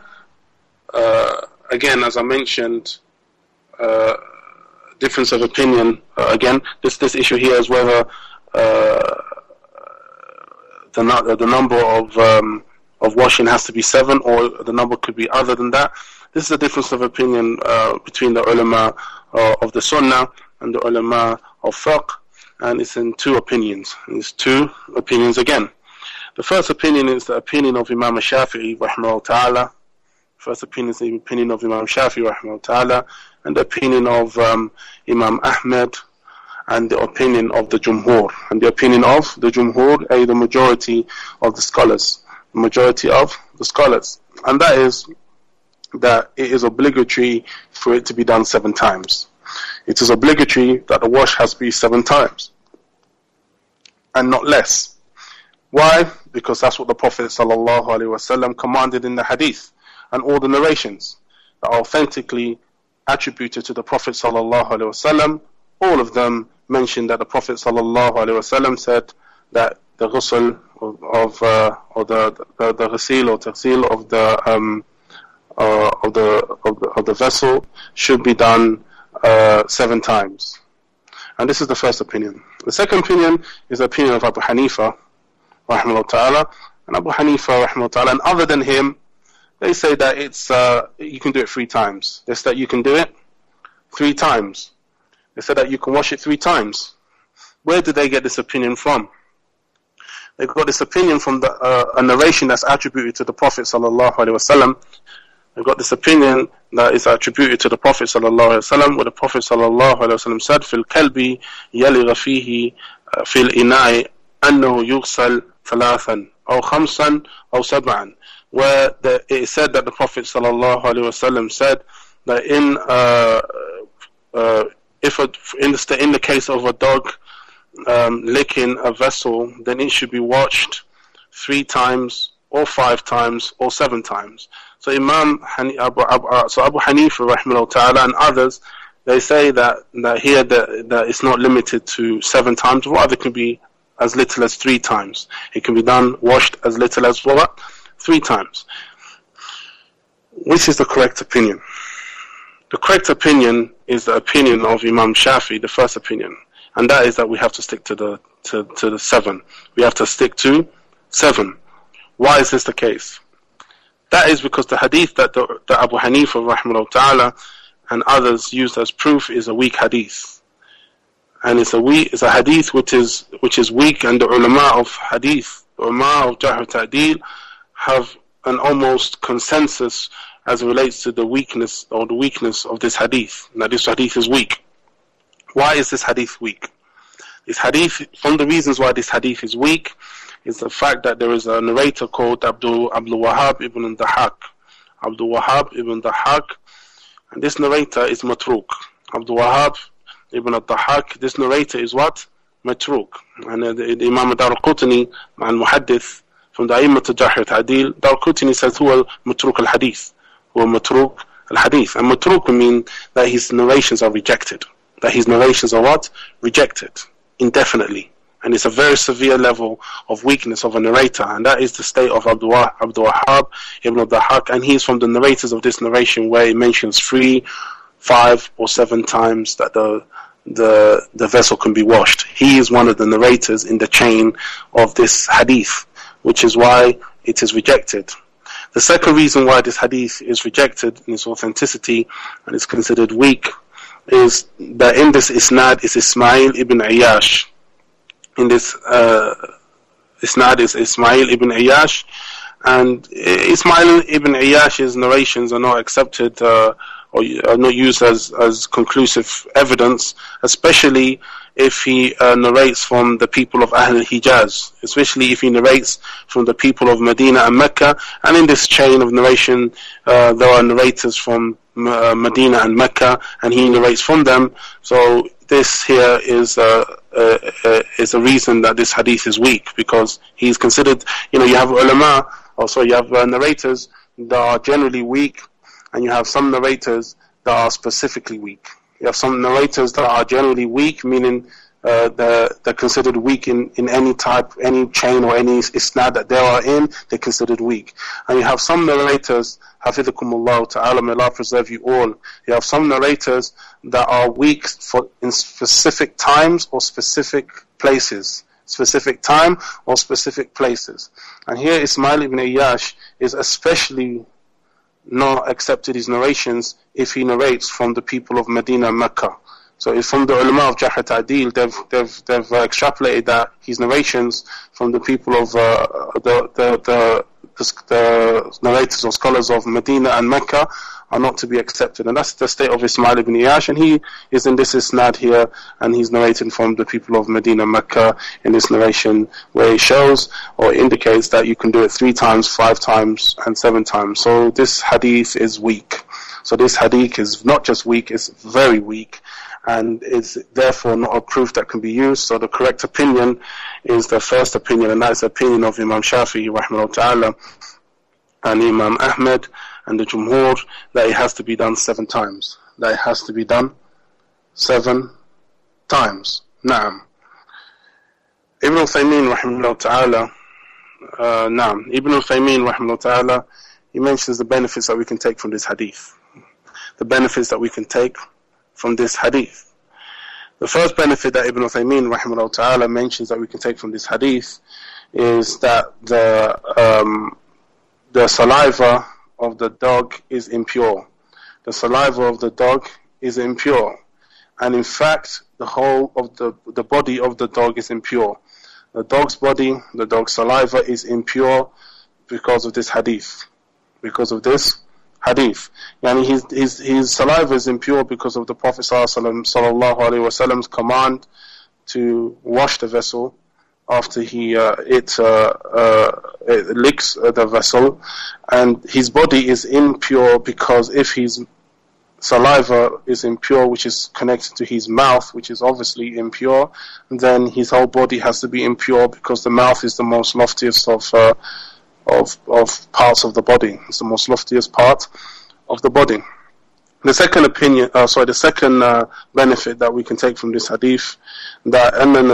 again, as I mentioned, difference of opinion. Again, this issue here is whether the number of washing has to be 7, or the number could be other than that. This is a difference of opinion between the ulama of the Sunnah and the ulama of Fiqh, and it's in 2 opinions. And it's 2 opinions again. The first opinion is the opinion of Imam Shafi'i rahimahullah ta'ala. First opinion is the opinion of Imam Shafi'i rahimahullah ta'ala, and the opinion of Imam Ahmed, and the opinion of the Jumhur. And the opinion of the Jumhur, the majority of the scholars. The majority of the scholars. And that is that it is obligatory for it to be done 7 times. It is obligatory that the wash has to be 7 times. And not less. Why? Because that's what the Prophet ﷺ commanded in the hadith. And all the narrations that are authentically attributed to the Prophet ﷺ, all of them mention that the Prophet ﷺ said that the ghusl of the ghusil or taghsil of the vessel should be done 7 times. And this is the first opinion. The second opinion is the opinion of Abu Hanifa rahimahullah ta'ala. And Abu Hanifa rahimahullah ta'ala, and other than him, they say that it's you can do it 3 times. They say that you can do it 3 times. They say that you can wash it 3 times. Where did they get this opinion from? They got this opinion from a narration that's attributed to the Prophet sallallahu alaihi wasallam. They got this opinion that is attributed to the Prophet sallallahu alaihi wasallam, where the Prophet sallallahu alaihi wasallam said, "Fil kalbi yaligha fihi fil ina'i annahu yughsal 3 aw 5 aw 7." Where it said that the Prophet sallallahu alaihi wasallam said that in the case of a dog licking a vessel, then it should be washed 3 times or 5 times or 7 times. So Abu Hanifa rahimahullah ta'ala and others, they say that here that it's not limited to 7 times, rather it can be as little as 3 times. It can be washed as little as what? 3 times. Which is the correct opinion? The correct opinion is the opinion of Imam Shafi, the first opinion, and that is that we have to stick to the 7. We have to stick to 7. Why is this the case? That is because the hadith that Abu Hanifa rahimahullah ta'ala and others used as proof is a weak hadith, and it's a hadith which is weak, and the ulama of hadith, the ulama of Jarh Ta'dil, have an almost consensus as it relates to the weakness of this hadith. Now this hadith is weak. Why is this hadith weak? This hadith, one of the reasons why this hadith is weak is the fact that there is a narrator called Abdul Wahhab ibn Dahhak. Abdul Wahhab ibn Dahhak, and this narrator is Matruk. Abdul Wahhab ibn Dahhak, this narrator is what? Matruk. And the Imam Darqutni and Muhaddith from the A'immat al-Jarh Ta'dil, Darqutni says huwa Matruk al-Hadith. Huwa Matruk al-Hadith. And Matruk means that his narrations are rejected. That his narrations are what? Rejected. Indefinitely. And it's a very severe level of weakness of a narrator, and that is the state of Abdul Wahhab ibn Dahhak, and he is from the narrators of this narration where it mentions 3, 5 or 7 times that the vessel can be washed. He is one of the narrators in the chain of this hadith, which is why it is rejected. The second reason why this hadith is rejected in its authenticity and is considered weak is that in this isnad is Ismail ibn Ayyash. In this isnad is Ismail ibn Ayyash, and Ismail ibn Ayyash's narrations are not accepted or are not used as conclusive evidence, especially if he narrates from the people of Ahl al-Hijaz, especially if he narrates from the people of Medina and Mecca. And in this chain of narration there are narrators from Medina and Mecca, and he narrates from them. So this here is a reason that this hadith is weak, because he's considered, you have ulama, you have narrators that are generally weak, and you have some narrators that are specifically weak. You have some narrators that are generally weak, meaning they're considered weak in any type, any chain or any isnad that they are in, they're considered weak. And you have some narrators, Hafidhakumullah ta'ala, may Allah preserve you all, you have some narrators that are weak in specific times or specific places. Specific time or specific places. And here Ismail ibn Ayyash is especially not accepted his narrations if he narrates from the people of Medina and Mecca. So if from the ulama of Jarh Ta'deel, they've extrapolated that his narrations from the people of the narrators or scholars of Medina and Mecca are not to be accepted. And that's the state of Ismail ibn Ayyash, and he is in this isnad here, and he's narrating from the people of Medina and Mecca in this narration, where he shows or indicates that you can do it 3 times, 5 times, and 7 times. So this hadith is weak. So this hadith is not just weak, it's very weak, and it's therefore not a proof that can be used. So the correct opinion is the first opinion, and that's the opinion of Imam Shafi'i rahimahullah ta'ala, and Imam Ahmed and the Jumhur, that it has to be done 7 times. That it has to be done 7 times. Naam. Ibn Uthaymeen rahimahullah ta'ala, Ibn Uthaymeen rahimahullah ta'ala, he mentions the benefits that we can take from this hadith. The benefits that we can take from this hadith. The first benefit that Ibn Uthaymeen rahimahullah ta'ala mentions that we can take from this hadith is that the saliva of the dog is impure. The saliva of the dog is impure. And in fact, the whole of the body of the dog is impure. The dog's body, the dog's saliva is impure because of this hadith. Because of this hadith. Yani his saliva is impure because of the Prophet sallallahu alaihi wasallam's command to wash the vessel after it licks the vessel, and his body is impure because if his saliva is impure, which is connected to his mouth, which is obviously impure, then his whole body has to be impure, because the mouth is the most loftiest of parts of the body. It's the most loftiest part of the body. The second benefit that we can take from this hadith, that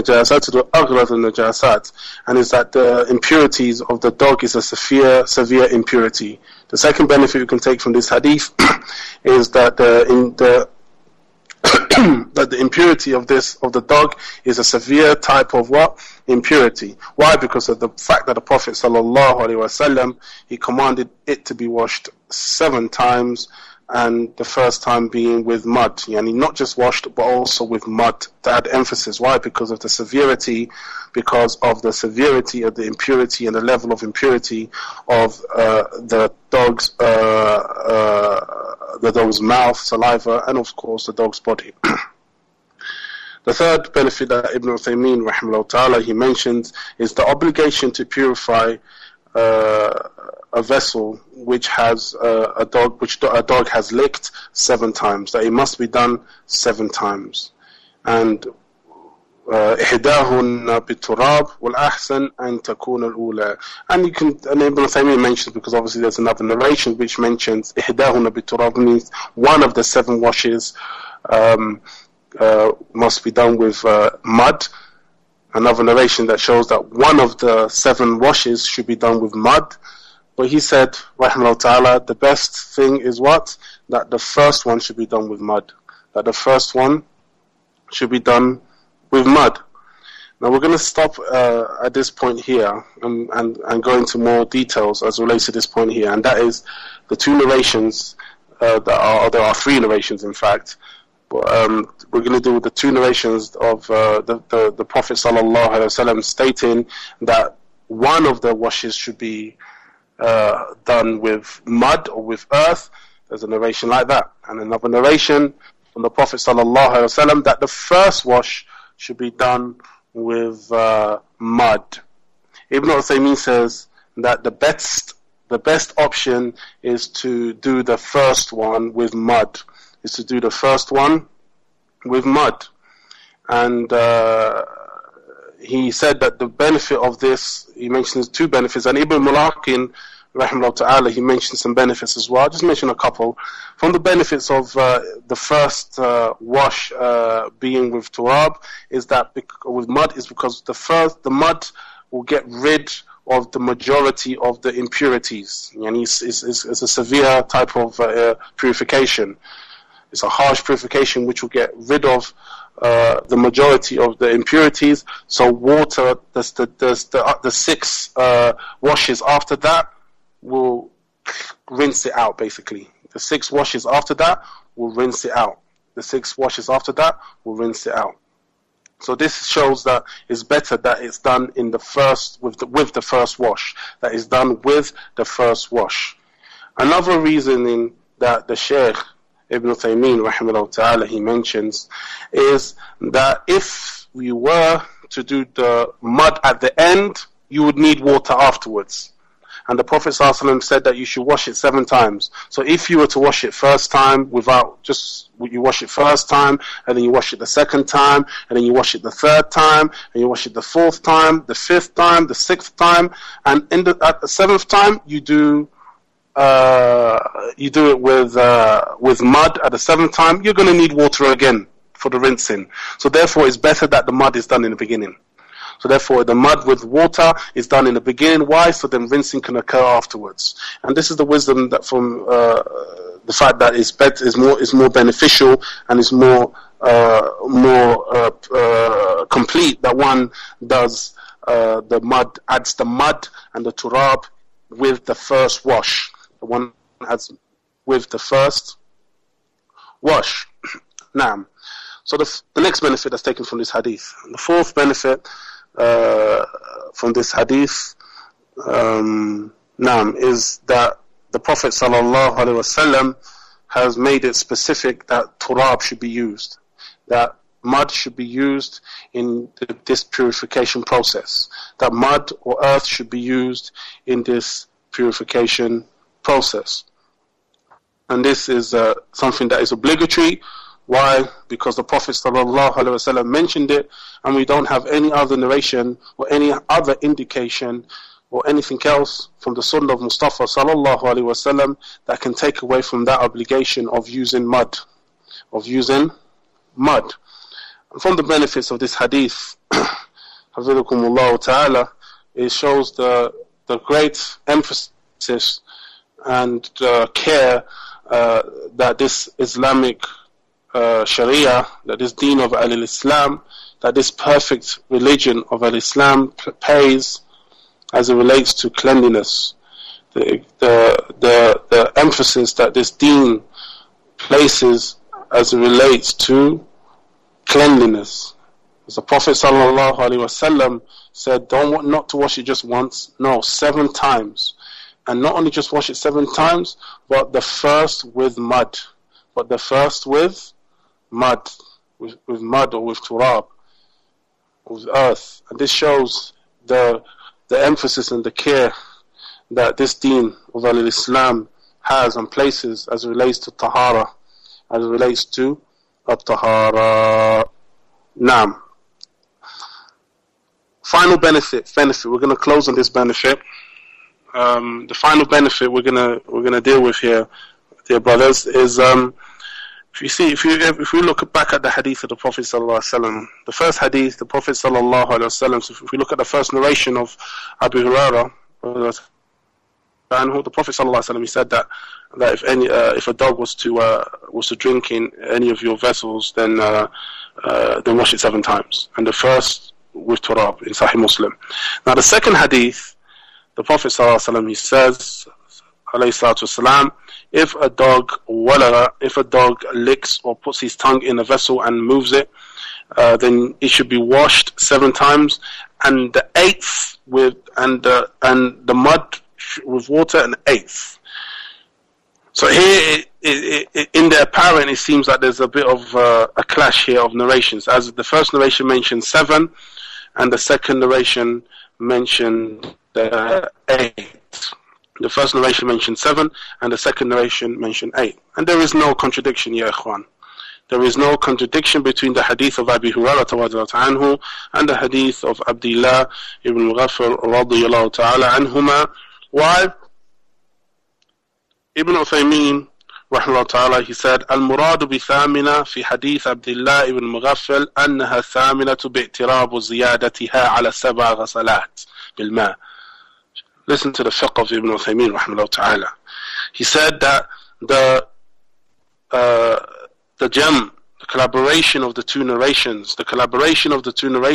and is that the impurities of the dog is a severe impurity. The second benefit we can take from this hadith is that that the impurity of the dog is a severe type of what? Impurity. Why? Because of the fact that the Prophet sallallahu alaihi wasallam, he commanded it to be washed 7 times, and the first time being with mud. Yani not just washed, but also with mud, to add emphasis. Why? Because of the severity of the impurity and the level of impurity of the dog's mouth, saliva, and of course the dog's body. The third benefit that Ibn Uthaymeen rahimahullah ta'ala he mentions is the obligation to purify a vessel which has a dog has licked 7 times, that it must be done 7 times. And إحداهن بالتراب والأحسن أن تكون الأولى. And Ibn Uthaymeen mentions, because obviously there's another narration which mentions إحداهن بالتراب, means one of the 7 washes must be done with mud. Another narration that shows that one of the 7 washes should be done with mud. But he said, rahimahullah ta'ala, the best thing is what? That the first one should be done with mud. That the first one should be done with mud. Now we're going to stop at this point here and go into more details as relates to this point here. And that is the 2 narrations, there are 3 narrations in fact. But we're going to do the 2 narrations of the Prophet sallallahu alaihi wasallam stating that one of the washes should be done with mud or with earth. There's a narration like that, and another narration from the Prophet sallallahu alaihi wasallam that the first wash should be done with mud. Ibn Uthaymeen says that the best option is to do the first one with mud. And he said that the benefit of this, he mentions 2 benefits, and Ibn Mulaqin rahimahullah ta'ala, he mentioned some benefits as well. I'll just mention a couple. From the benefits of the first wash being with turab is that with mud is because the mud will get rid of the majority of the impurities. And it's a severe type of purification. It's a harsh purification which will get rid of the majority of the impurities. So water, the 6 washes after that will rinse it out, basically. The 6 washes after that will rinse it out. The 6 washes after that will rinse it out. So this shows that it's better that it's done in the first with the first wash. That is done with the first wash. Another reasoning that the Shaykh Ibn Taymiyyah rahimahullah ta'ala he mentions is that if we were to do the mud at the end, you would need water afterwards. And the Prophet ﷺ said that you should wash it 7 times. So if you were to wash it first time you wash it first time, and then you wash it the second time, and then you wash it the 3rd time, and you wash it the 4th time, the 5th time, the 6th time, and at the 7th time you do it with mud. At the 7th time, you're going to need water again for the rinsing. So therefore, it's better that the mud is done in the beginning. So therefore, the mud with water is done in the beginning. Why? So then rinsing can occur afterwards. And this is the wisdom that from the fact that is more beneficial and is more complete. That one does adds the mud and the turab with the first wash. The one adds with the first wash. Now, so the next benefit that's taken from this hadith, the 4th benefit from this hadith, is that the Prophet sallallahu alaihi wasallam has made it specific that turab should be used, that mud should be used in this purification process, that mud or earth should be used in this purification process. And this is something that is obligatory. Why? Because the Prophet ﷺ mentioned it, and we don't have any other narration or any other indication or anything else from the Sunnah of Mustafa ﷺ that can take away from that obligation of using mud. And from the benefits of this hadith, Hafizakumullah ta'ala, it shows the great emphasis and care that this Islamic Sharia, that this deen of al-Islam, that this perfect religion of al-Islam pays as it relates to cleanliness. The emphasis that this deen places as it relates to cleanliness. As the Prophet sallallahu alaihi wasallam said, not to wash it just once, no, 7 times. And not only just wash it 7 times, but the first with mud. With mud or with turab, with earth. And this shows the emphasis and the care that this deen of al-Islam has and places as it relates to tahara, as it relates to at-tahara. Naam. Final benefit, we're going to close on this benefit. The final benefit we're gonna deal with here, dear brothers, is if we look back at the hadith of the Prophet sallallahu alaihi wasallam, the first hadith, the Prophet sallallahu alaihi wasallam. So if we look at the first narration of Abu Hurairah, the Prophet sallallahu alaihi wasallam, he said that if a dog was to drink in any of your vessels, then wash it 7 times, and the first with turab in Sahih Muslim. Now the second hadith, the Prophet ﷺ, he says, alayhi salatu wasalam, if a dog licks or puts his tongue in a vessel and moves it, then it should be washed 7 times, and the 8th and the mud with water, and the 8th. So here, in the apparent, it seems like there's a bit of a clash here of narrations, as the first narration mentioned 7, and the second narration mentioned 8. The first narration mentioned 7, and the second narration mentioned 8. And there is no contradiction, ya ikhwan. There is no contradiction between the hadith of Abu Hurairah anhu and the hadith of Abdullah ibn Mughaffal radiyallahu ta'ala anhuma. Why? Ibn Uthaymeen rahimahullah ta'ala, he said, Al-muradu bi-thamina fi hadith Abdullah ibn Mughaffal annaha thaminatu bi'tirabu ziyadatiha ala sab'a ghasalat bil-ma'. Listen to the fiqh of Ibn Uthaymeen rahimahullah ta'ala. He said that the jam, the collaboration of the two narrations, the narration of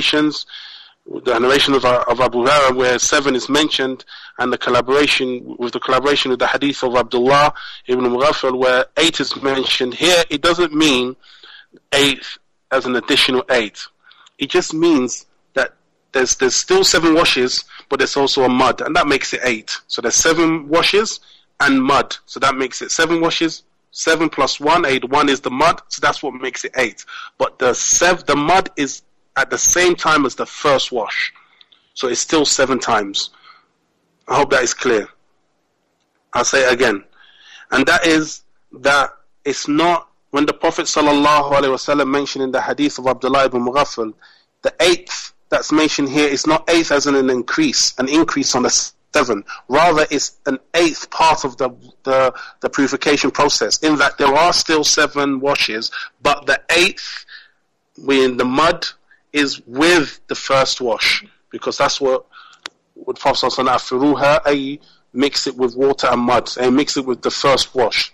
Abu Hurairah where 7 is mentioned, and the collaboration with the hadith of Abdullah ibn Mughaffal where 8 is mentioned. Here it doesn't mean 8 as an additional 8. It just means that there's still 7 washes, but there's also a mud, and that makes it 8. So there's 7 washes and mud, so that makes it 7 washes. 7 plus 1, 8. 1 is the mud, so that's what makes it 8. But the mud is at the same time as the first wash, so it's still 7 times. I hope that is clear. I'll say it again, and that is that it's not when the Prophet ﷺ mentioned in the hadith of Abdullah ibn Mughaffal, the 8th that's mentioned here is not 8th as in an increase on the 7. Rather, it's an 8th part of the purification process, in that there are still 7 washes, but the 8th, when the mud, is with the first wash, because that's what the Prophet ﷺ mix it with water and mud, and mix it with the first wash,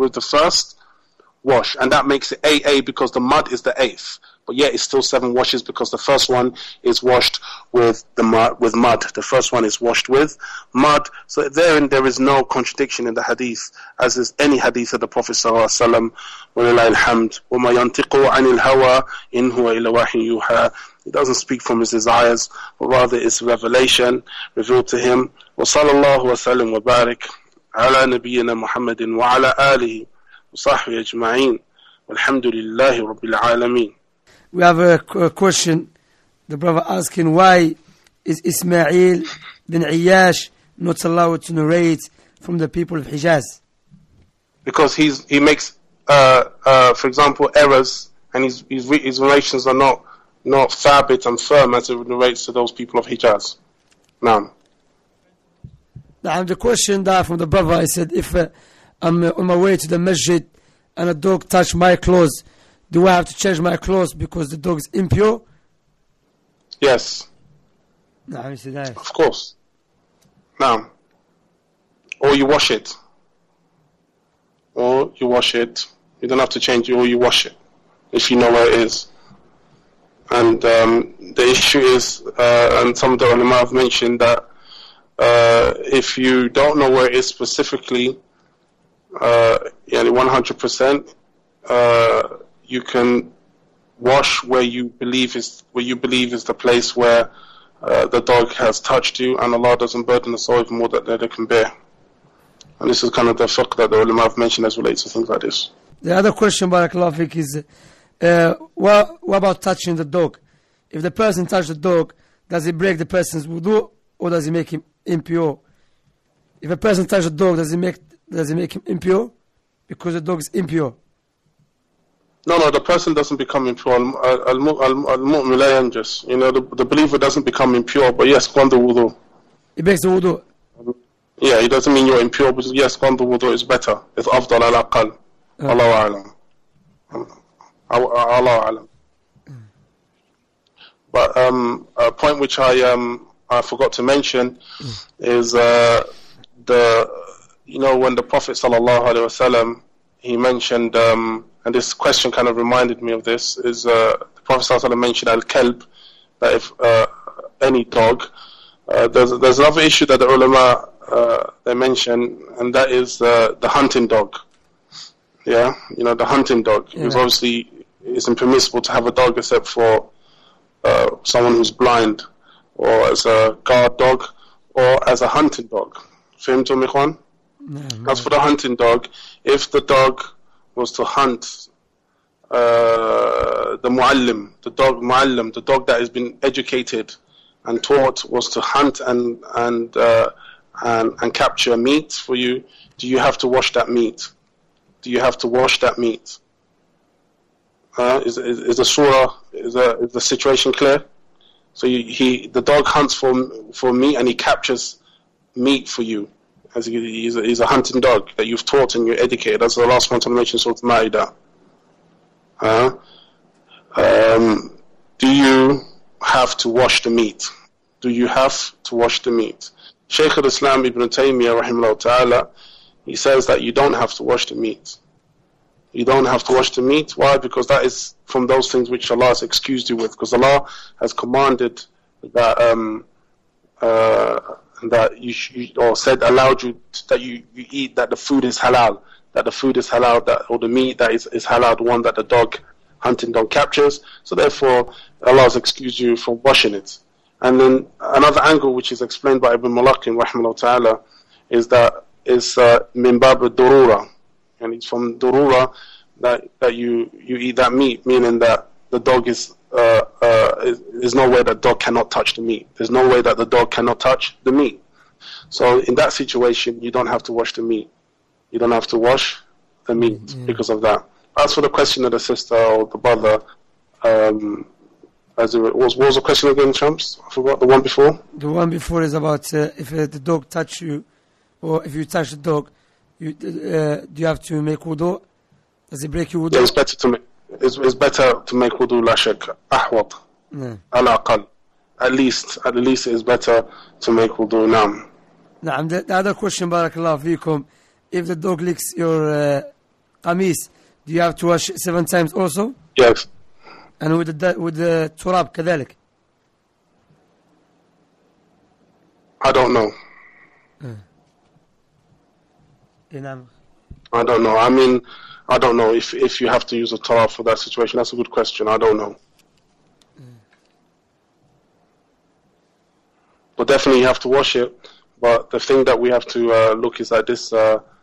and that makes it 8 because the mud is the 8th. But yet it's still 7 washes because the first one is washed with mud. The first one is washed with mud. So therein there is no contradiction in the hadith, as is any hadith of the Prophet ﷺ. وَلِلَّهِ الْحَمْدُ وَمَا يَنْتِقُ عَنِ الْهَوَىٰ إِنْ هُوَ إِلَّا وَحْيٌ يُوحَىٰ. He doesn't speak from his desires, but rather it's revelation revealed to him. وَصَلَى اللَّهُ وَسَلِّمْ وَبَارِكْ عَلَى نَبِيِّنَا مُحَمَّدٍ وَعَلَى آلِهِ وَصَحْبِهِ أَجْمَعِينَ وَالْحَمْدُ لِلَّهِ رَبِّ الْعَالَمِينَ. We have a question. The brother asking, why is Ismail bin Ayyash not allowed to narrate from the people of Hijaz? Because he makes, for example, errors, and his narrations are not thabit and firm as it relates to those people of Hijaz. Now, the question that from the brother, I said, if I'm on my way to the masjid and a dog touched my clothes, do I have to change my clothes because the dog is impure? Yes. Of course. Now, or you wash it. You don't have to change it, or you wash it, if you know where it is. And the issue is, and some of the ulama have mentioned that if you don't know where it is specifically, 100%, you can wash where you believe is the place where the dog has touched you, and Allah doesn't burden the soul even more than they can bear. And this is kind of the fiqh that the ulama have mentioned as relates to things like this. The other question, Barakallahu Fik, is what about touching the dog? If the person touched the dog, does it break the person's wudu, or does it make him impure? If a person touched the dog, does it make him impure? Because the dog is impure. No, the person doesn't become impure. Al-mu'min la yanjus. The believer doesn't become impure, but yes, go on the wudu. It breaks the wudu. Yeah, it doesn't mean you're impure, but yes, go on the wudu is better. It's afdal al-aqal. Allahu a'lam. Allahu a'lam. But a point which I forgot to mention is when the Prophet sallallahu alaihi wasallam, he mentioned, and this question kind of reminded me of this, is the Prophet sallallahu alaihi wasallam mentioned al-kalb, that if any dog, there's another issue that the ulama they mention, and that is the hunting dog. Yeah, the hunting dog. Yeah. Because obviously it's impermissible to have a dog except for someone who's blind, or as a guard dog, or as a hunting dog. Fahimtum ikhwan? As for the hunting dog, if the dog was to hunt the muallim, the dog that has been educated and taught, was to hunt and capture meat for you, do you have to wash that meat? Is the surah, is the situation clear? So the dog hunts for meat and he captures meat for you, as he's a hunting dog that you've taught and you're educated. That's the last one to mention Surah Al-Ma'idah. Do you have to wash the meat? Do you have to wash the meat? Shaykh al-Islam Ibn Taymiyyah rahimahullah ta'ala, he says that you don't have to wash the meat. You don't have to wash the meat. Why? Because that is from those things which Allah has excused you with. Because Allah has commanded that that or said, allowed you that you eat, that the food is halal, that the food is halal, that or the meat that is halal, the one that the hunting dog captures. So therefore, Allah has excused you from washing it. And then another angle which is explained by Ibn Mulaqin rahimahullah ta'ala is that is min bab durura, and it's from durura that you eat that meat, meaning that the dog is there's no way that dog cannot touch the meat. There's no way that the dog cannot touch the meat. So in that situation, you don't have to wash the meat. You don't have to wash the meat because of that. As for the question of the sister or the brother, what was the question again, Champs? I forgot the one before. The one before is about if the dog touch you, or if you touch the dog, do you have to make wudu? Does it break your wudu? Yeah, it's better to make wudu, la shak, ahwat, ala aqal. At least it's better to make wudu now. The other question, barakallahu feekum, if the dog licks your qamis, do you have to wash 7 times also? Yes. And with the turab كذلك? I don't know. I don't know. I mean, I don't know if you have to use a turab for that situation. That's a good question. I don't know. But definitely you have to wash it. But the thing that we have to look is that this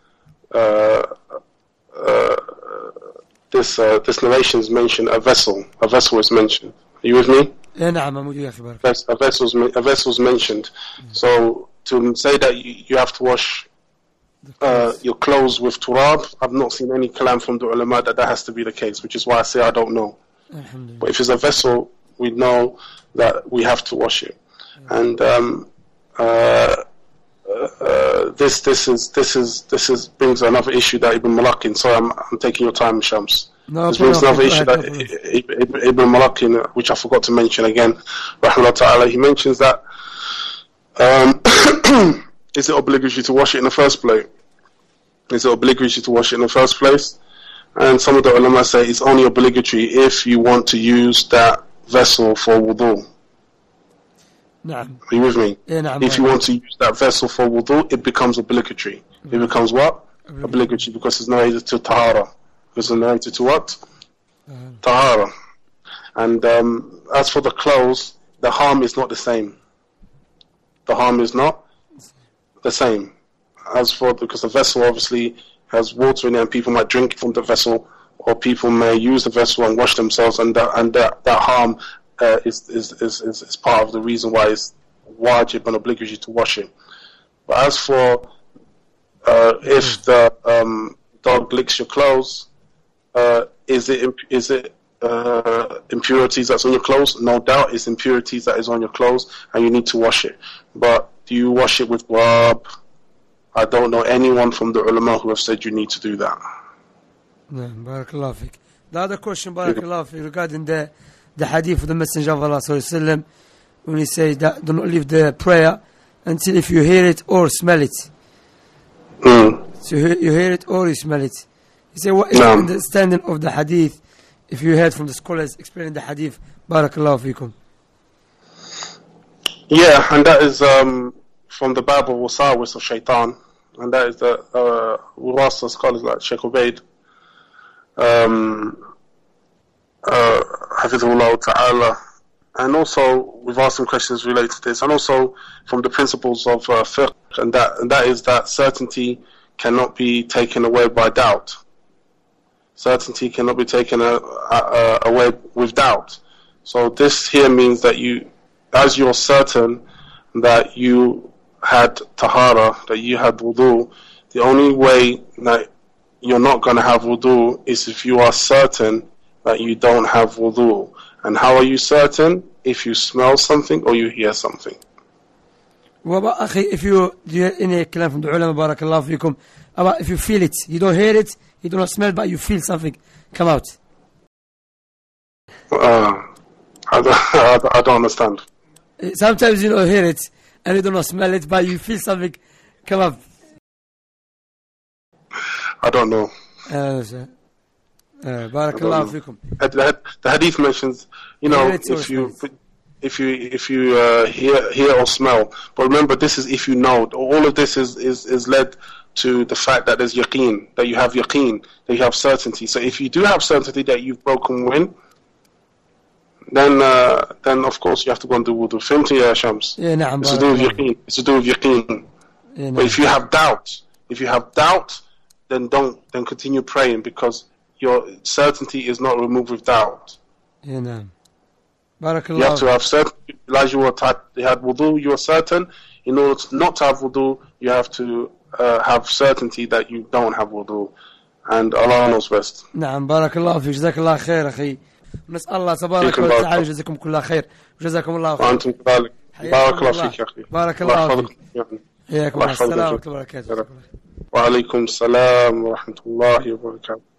narration is mentioned. A vessel is mentioned. Are you with me? A vessel is mentioned. So to say that you have to wash your clothes with turab, I've not seen any kalam from the ulama that has to be the case, which is why I say I don't know. But if it's a vessel, we know that we have to wash it. And this brings another issue that Ibn Mulaqin. Sorry, I'm taking your time, Shams. This brings another issue that Ibn Mulaqin, which I forgot to mention again, rahimahullah ta'ala, he mentions that is it obligatory to wash it in the first place? Is it obligatory to wash it in the first place? And some of the ulama say it's only obligatory if you want to use that vessel for wudu. Are you with me? If you want to use that vessel for wudu, it becomes obligatory. It becomes what? Obligatory, because it's narrated to tahara. Because it's narrated to what? Tahara. And as for the clothes, the harm is not the same. The harm is not the same. Because the vessel obviously has water in it, and people might drink from the vessel, or people may use the vessel and wash themselves, and that harm is part of the reason why it's wajib and obligatory to wash it. But as for if the dog licks your clothes, is it impurities that's on your clothes? No doubt it's impurities that is on your clothes, and you need to wash it. But do you wash it with turab? I don't know anyone from the ulama who have said you need to do that. Barakallahu fiqh. The other question, barakallahu fiqh, regarding the hadith of the Messenger of Allah sallallahu alaihi wasallam, when he says that do not leave the prayer until if you hear it or smell it. So you hear it or you smell it. He said, what is the understanding of the hadith if you heard from the scholars explaining the hadith? Barakallahu fikum. Yeah, and that is from the Bab of Wasawis of Shaitan, and that is the Rasa scholars like Sheikh Ubaid, Hafizullah Ta'ala, and also we've asked some questions related to this, and also from the principles of fiqh, and that is that certainty cannot be taken away by doubt. Certainty cannot be taken away with doubt. So this here means that as you're certain that you had tahara, that you had wudu, the only way that you're not going to have wudu is if you are certain that you don't have wudu. And how are you certain? If you smell something or you hear something. وبا أخي if you any كلام from the علماء بارك الله فيكم about if you feel it you don't hear it you do not smell but you feel something come out. I don't understand. Sometimes you don't hear it and you do not smell it but you feel something come up. I don't know. بارك الله فيكم. The hadith mentions, you know, if you hear or smell, but remember this is if you know. All of this is led to the fact that there's yaqeen, that you have yaqeen, that you have certainty. So if you do have certainty that you've broken wind, then of course you have to go and do wudu. Fahimti ya Shams? Yeah, نعم. It's to do with yaqeen. It's to do with yaqeen. Yeah, but if you have doubt, then continue praying, because your certainty is not removed with doubt. Yeah, نعم. بارك الله. You have to have certainty. Like you had wudu, you are certain. In order to not to have wudu, you have to have certainty that you don't have wudu. And Allah knows best. نعم بارك الله فيك جزاك الله خير أخي. نسأل الله تبارك وتعالى يجزاكم كل خير وجزاكم الله خير. وأنتم كذلك. بارك الله فيك يا أخي. بارك الله فيك. حياكم الله. السلام ورحمة الله وبركاته. وعليكم السلام ورحمة الله وبركاته.